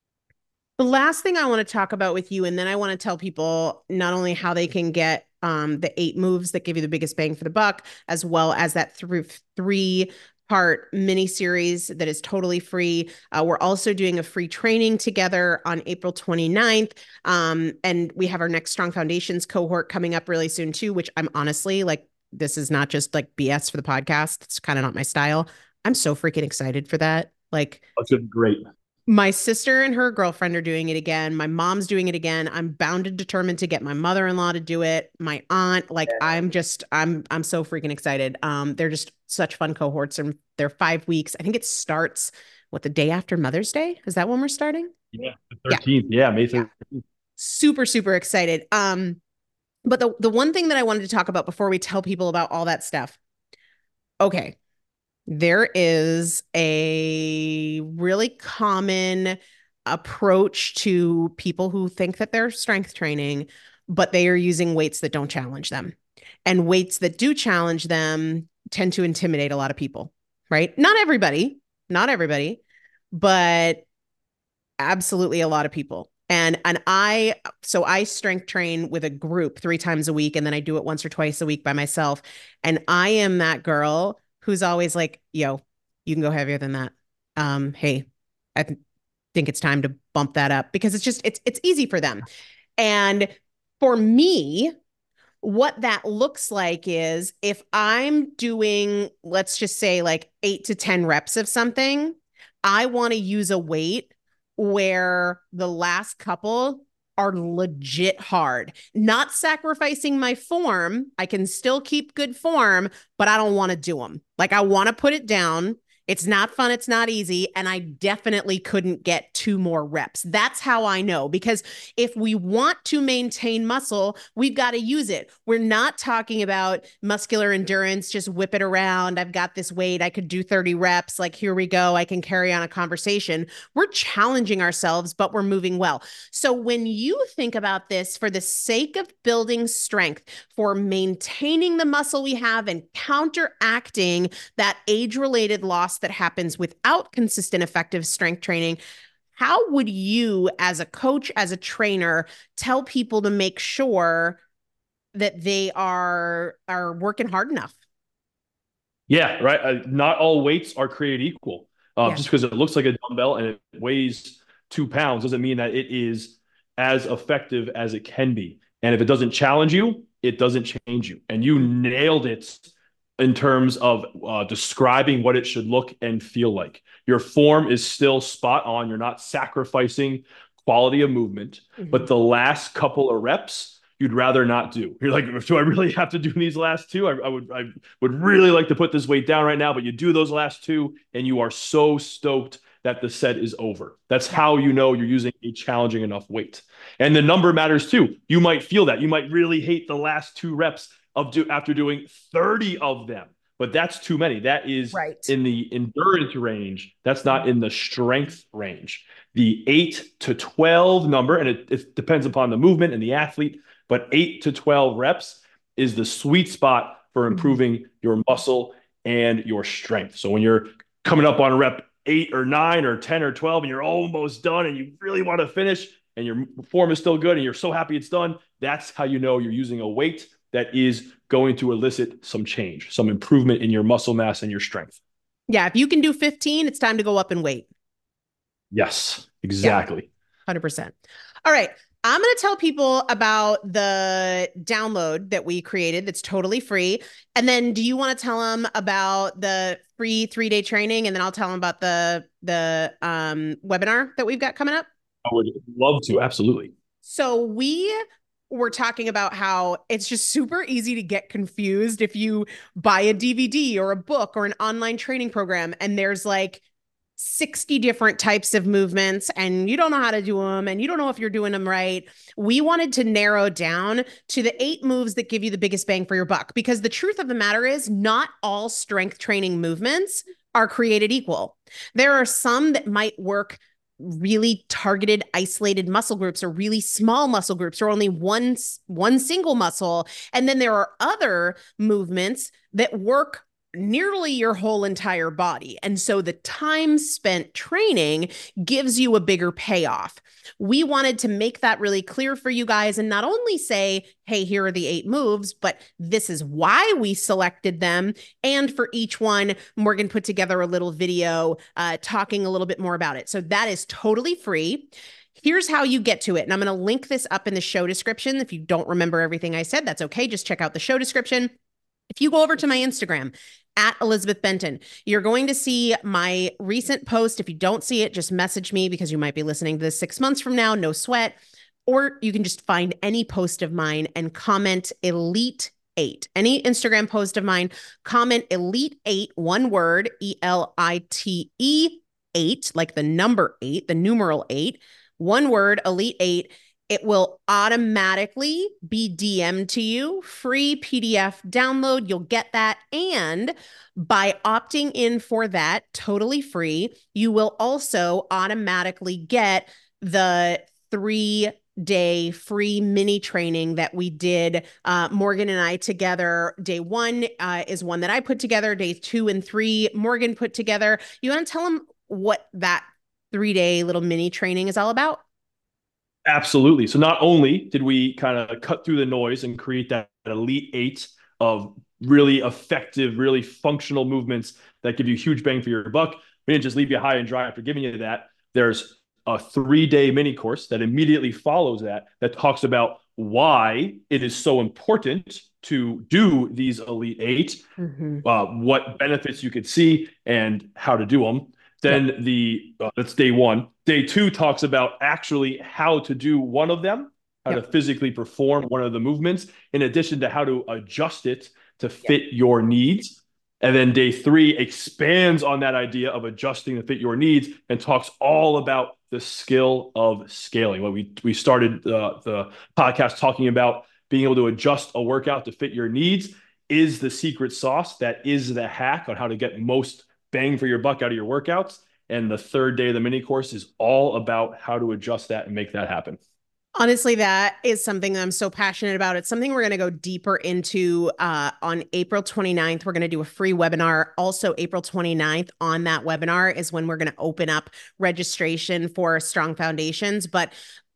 The last thing I want to talk about with you, and then I want to tell people not only how they can get um, the eight moves that give you the biggest bang for the buck, as well as that through three part mini series that is totally free. Uh, we're also doing a free training together on April twenty-ninth. Um, and we have our next Strong Foundations cohort coming up really soon too, which I'm honestly like, this is not just like B S for the podcast. It's kind of not my style. I'm so freaking excited for that. Like, that's great. My sister and her girlfriend are doing it again. My mom's doing it again. I'm bound and determined to get my mother-in-law to do it. My aunt, like I'm just, I'm, I'm so freaking excited. Um, they're just such fun cohorts, and they're five weeks. I think it starts what the day after Mother's Day. Is that when we're starting? Yeah, the thirteenth. Yeah, yeah May thirteenth. Yeah. Super, super excited. Um, but the the one thing that I wanted to talk about before we tell people about all that stuff. Okay. There is a really common approach to people who think that they're strength training, but they are using weights that don't challenge them. And weights that do challenge them tend to intimidate a lot of people, right? Not everybody, not everybody, but absolutely a lot of people. And and I so I strength train with a group three times a week, and then I do it once or twice a week by myself. And I am that girl who's always like, yo, you can go heavier than that. Um, hey, I th- think it's time to bump that up, because it's just, it's, it's easy for them. And for me, what that looks like is if I'm doing, let's just say like eight to ten reps of something, I want to use a weight where the last couple are legit hard, not sacrificing my form. I can still keep good form, but I don't want to do them. Like I want to put it down. It's not fun. It's not easy. And I definitely couldn't get two more reps. That's how I know, because if we want to maintain muscle, we've got to use it. We're not talking about muscular endurance, just whip it around. I've got this weight. I could do thirty reps. Like, here we go. I can carry on a conversation. We're challenging ourselves, but we're moving well. So when you think about this for the sake of building strength, for maintaining the muscle we have and counteracting that age-related loss that happens without consistent, effective strength training, how would you, as a coach, as a trainer, tell people to make sure that they are are working hard enough? Yeah, right. Uh, not all weights are created equal. Um, Yeah. just because it looks like a dumbbell and it weighs two pounds doesn't mean that it is as effective as it can be. And if it doesn't challenge you, it doesn't change you. And you nailed it in terms of uh, describing what it should look and feel like. Your form is still spot on. You're not sacrificing quality of movement, Mm-hmm. but the last couple of reps, you'd rather not do. You're like, do I really have to do these last two? I, I would, I would really like to put this weight down right now, but you do those last two, and you are so stoked that the set is over. That's Yeah. how you know you're using a challenging enough weight. And the number matters too. You might feel that. You might really hate the last two reps of do after doing thirty of them, but that's too many. That is Right. in the endurance range. That's not in the strength range. The eight to twelve number, and it, it depends upon the movement and the athlete, but eight to twelve reps is the sweet spot for improving mm-hmm. your muscle and your strength. So when you're coming up on rep eight or nine or ten or twelve and you're almost done and you really want to finish and your form is still good and you're so happy it's done, that's how you know you're using a weight that is going to elicit some change, some improvement in your muscle mass and your strength. Yeah. If you can do fifteen, it's time to go up in weight. Yes, exactly. Yeah, one hundred percent. All right. I'm going to tell people about the download that we created that's totally free. And then do you want to tell them about the free three-day training? And then I'll tell them about the, the um, webinar that we've got coming up. I would love to. Absolutely. So we were talking about how it's just super easy to get confused if you buy a D V D or a book or an online training program, and there's like sixty different types of movements and you don't know how to do them and you don't know if you're doing them right. We wanted to narrow down to the eight moves that give you the biggest bang for your buck, because the truth of the matter is not all strength training movements are created equal. There are some that might work really targeted, isolated muscle groups or really small muscle groups or only one, one single muscle. And then there are other movements that work nearly your whole entire body. And so the time spent training gives you a bigger payoff. We wanted to make that really clear for you guys and not only say, hey, here are the eight moves, but this is why we selected them. And for each one, Morgan put together a little video uh, talking a little bit more about it. So that is totally free. Here's how you get to it. And I'm going to link this up in the show description. If you don't remember everything I said, that's okay. Just check out the show description. If you go over to my Instagram, at Elizabeth Benton, you're going to see my recent post. If you don't see it, just message me, because you might be listening to this six months from now, no sweat. Or you can just find any post of mine and comment Elite eight. Any Instagram post of mine, comment Elite eight, one word, E L I T E, eight, like the number eight, the numeral eight, one word, Elite eight. It will automatically be D M'd to you, free P D F download. You'll get that. And by opting in for that, totally free, you will also automatically get the three day free mini training that we did, uh, Morgan and I together. Day one uh, is one that I put together. Day two and three, Morgan put together. You want to tell them what that three day little mini training is all about? Absolutely. So not only did we kind of cut through the noise and create that elite eight of really effective, really functional movements that give you huge bang for your buck, we didn't just leave you high and dry after giving you that. There's a three-day mini course that immediately follows that, that talks about why it is so important to do these elite eight, mm-hmm. uh, what benefits you could see, and how to do them. Then yeah. the uh, that's day one. Day two talks about actually how to do one of them, how yep. to physically perform one of the movements, in addition to how to adjust it to fit yep. your needs. And then day three expands on that idea of adjusting to fit your needs and talks all about the skill of scaling. What we we started uh, the podcast talking about being able to adjust a workout to fit your needs is the secret sauce. That is the hack on how to get most bang for your buck out of your workouts. And the third day of the mini course is all about how to adjust that and make that happen. Honestly, that is something that I'm so passionate about. It's something we're going to go deeper into uh, on April twenty-ninth. We're going to do a free webinar. Also, April twenty-ninth on that webinar is when we're going to open up registration for Strong Foundations. But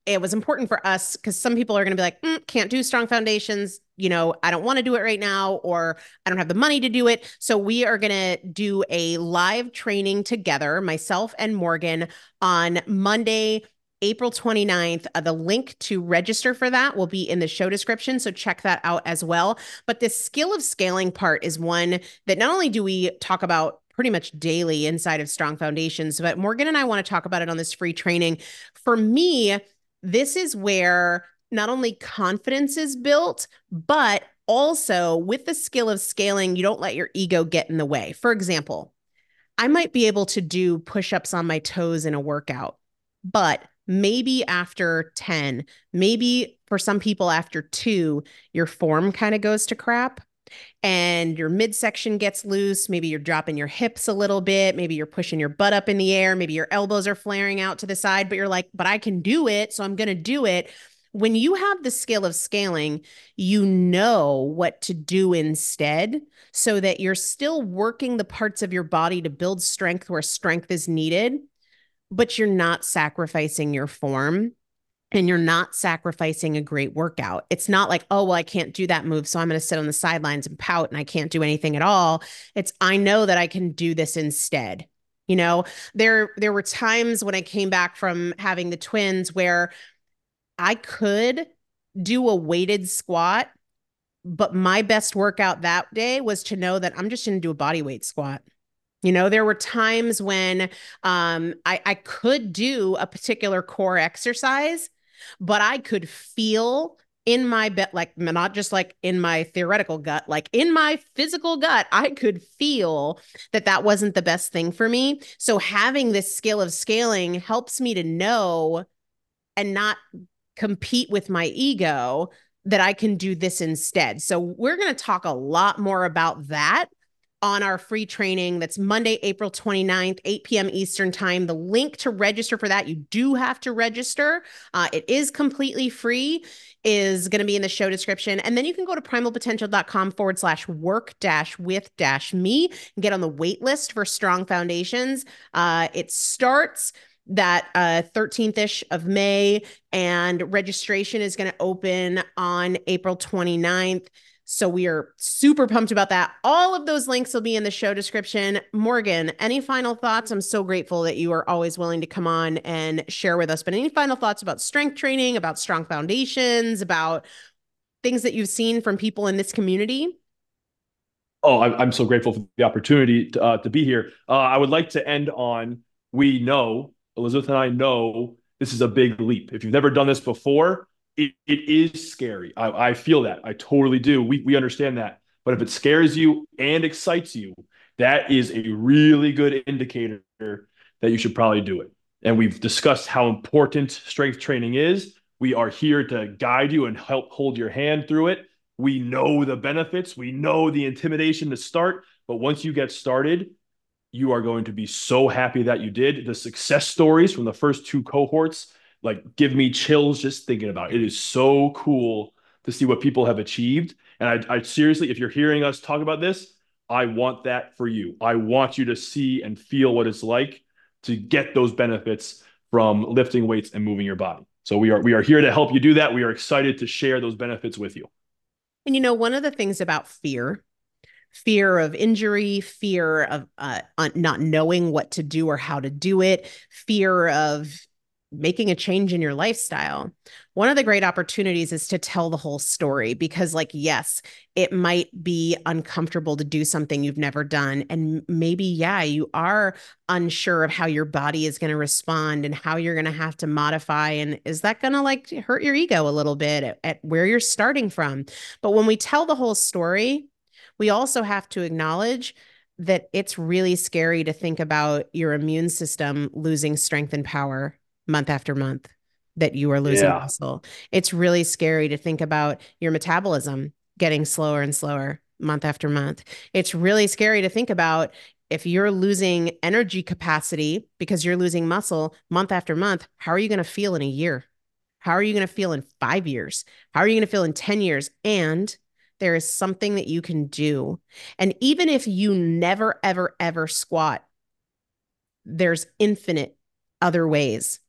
it was important for us because some people are going to be like, mm, can't do strong foundations. You know, I don't want to do it right now, or I don't have the money to do it. So we are going to do a live training together, myself and Morgan, on Monday, April twenty-ninth. Uh, the link to register for that will be in the show description. So check that out as well. But this skill of scaling part is one that not only do we talk about pretty much daily inside of Strong Foundations, but Morgan and I want to talk about it on this free training. For me, this is where not only confidence is built, but also with the skill of scaling, you don't let your ego get in the way. For example, I might be able to do push-ups on my toes in a workout, but maybe after ten, maybe for some people after two, your form kind of goes to crap and your midsection gets loose. Maybe you're dropping your hips a little bit. Maybe you're pushing your butt up in the air. Maybe your elbows are flaring out to the side, but you're like, but I can do it, so I'm going to do it. When you have the skill of scaling, you know what to do instead so that you're still working the parts of your body to build strength where strength is needed, but you're not sacrificing your form and you're not sacrificing a great workout. It's not like, oh, well, I can't do that move, so I'm going to sit on the sidelines and pout and I can't do anything at all. It's, I know that I can do this instead. You know, there there were times when I came back from having the twins where I could do a weighted squat, but my best workout that day was to know that I'm just going to do a body weight squat. You know, there were times when um, I, I could do a particular core exercise, but I could feel in my bet, like not just like in my theoretical gut, like in my physical gut, I could feel that that wasn't the best thing for me. So having this skill of scaling helps me to know and not compete with my ego that I can do this instead. So we're going to talk a lot more about that on our free training. That's Monday, April twenty-ninth, eight p.m. Eastern time. The link to register for that, you do have to register. Uh, it is completely free, is going to be in the show description. And then you can go to primalpotential.com forward slash work dash with dash me and get on the wait list for Strong Foundations. Uh, it starts that uh, thirteenth-ish of May, and registration is going to open on April twenty-ninth. So we are super pumped about that. All of those links will be in the show description. Morgan, any final thoughts? I'm so grateful that you are always willing to come on and share with us. But any final thoughts about strength training, about Strong Foundations, about things that you've seen from people in this community? Oh, I'm so grateful for the opportunity to, uh, to be here. Uh, I would like to end on, we know, Elizabeth and I know this is a big leap. If you've never done this before, it, it is scary. I, I feel that. I totally do. We, we understand that. But if it scares you and excites you, that is a really good indicator that you should probably do it. And we've discussed how important strength training is. We are here to guide you and help hold your hand through it. We know the benefits. We know the intimidation to start. But once you get started, you are going to be so happy that you did. The success stories from the first two cohorts, like, give me chills just thinking about it. It is so cool to see what people have achieved. And I, I seriously, if you're hearing us talk about this, I want that for you. I want you to see and feel what it's like to get those benefits from lifting weights and moving your body. So we are we are here to help you do that. We are excited to share those benefits with you. And you know, one of the things about fear, fear of injury, fear of uh, not knowing what to do or how to do it, fear of making a change in your lifestyle. One of the great opportunities is to tell the whole story because, like, yes, it might be uncomfortable to do something you've never done. And maybe, yeah, you are unsure of how your body is going to respond and how you're going to have to modify. And is that going to like hurt your ego a little bit at, at where you're starting from? But when we tell the whole story, we also have to acknowledge that it's really scary to think about your immune system losing strength and power month after month, that you are losing Yeah. muscle. It's really scary to think about your metabolism getting slower and slower month after month. It's really scary to think about if you're losing energy capacity because you're losing muscle month after month, how are you going to feel in a year? How are you going to feel in five years? How are you going to feel in ten years? And there is something that you can do. And even if you never, ever, ever squat, there's infinite other ways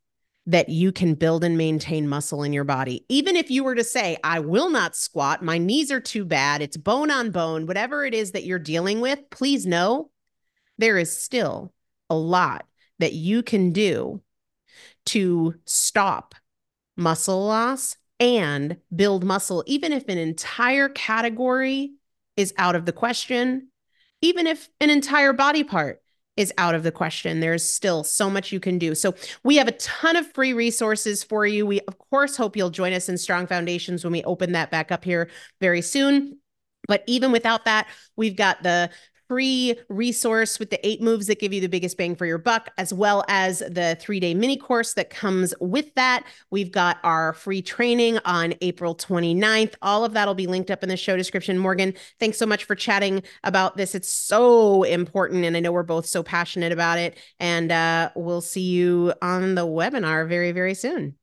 that you can build and maintain muscle in your body. Even if you were to say, I will not squat, my knees are too bad, it's bone on bone, whatever it is that you're dealing with, please know there is still a lot that you can do to stop muscle loss and build muscle, even if an entire category is out of the question, even if an entire body part is out of the question. There's still so much you can do. So we have a ton of free resources for you. We, of course, hope you'll join us in Strong Foundations when we open that back up here very soon. But even without that, we've got the free resource with the eight moves that give you the biggest bang for your buck, as well as the three-day mini course that comes with that. We've got our free training on April twenty-ninth. All of that will be linked up in the show description. Morgan, thanks so much for chatting about this. It's so important, and I know we're both so passionate about it. And uh, we'll see you on the webinar very, very soon.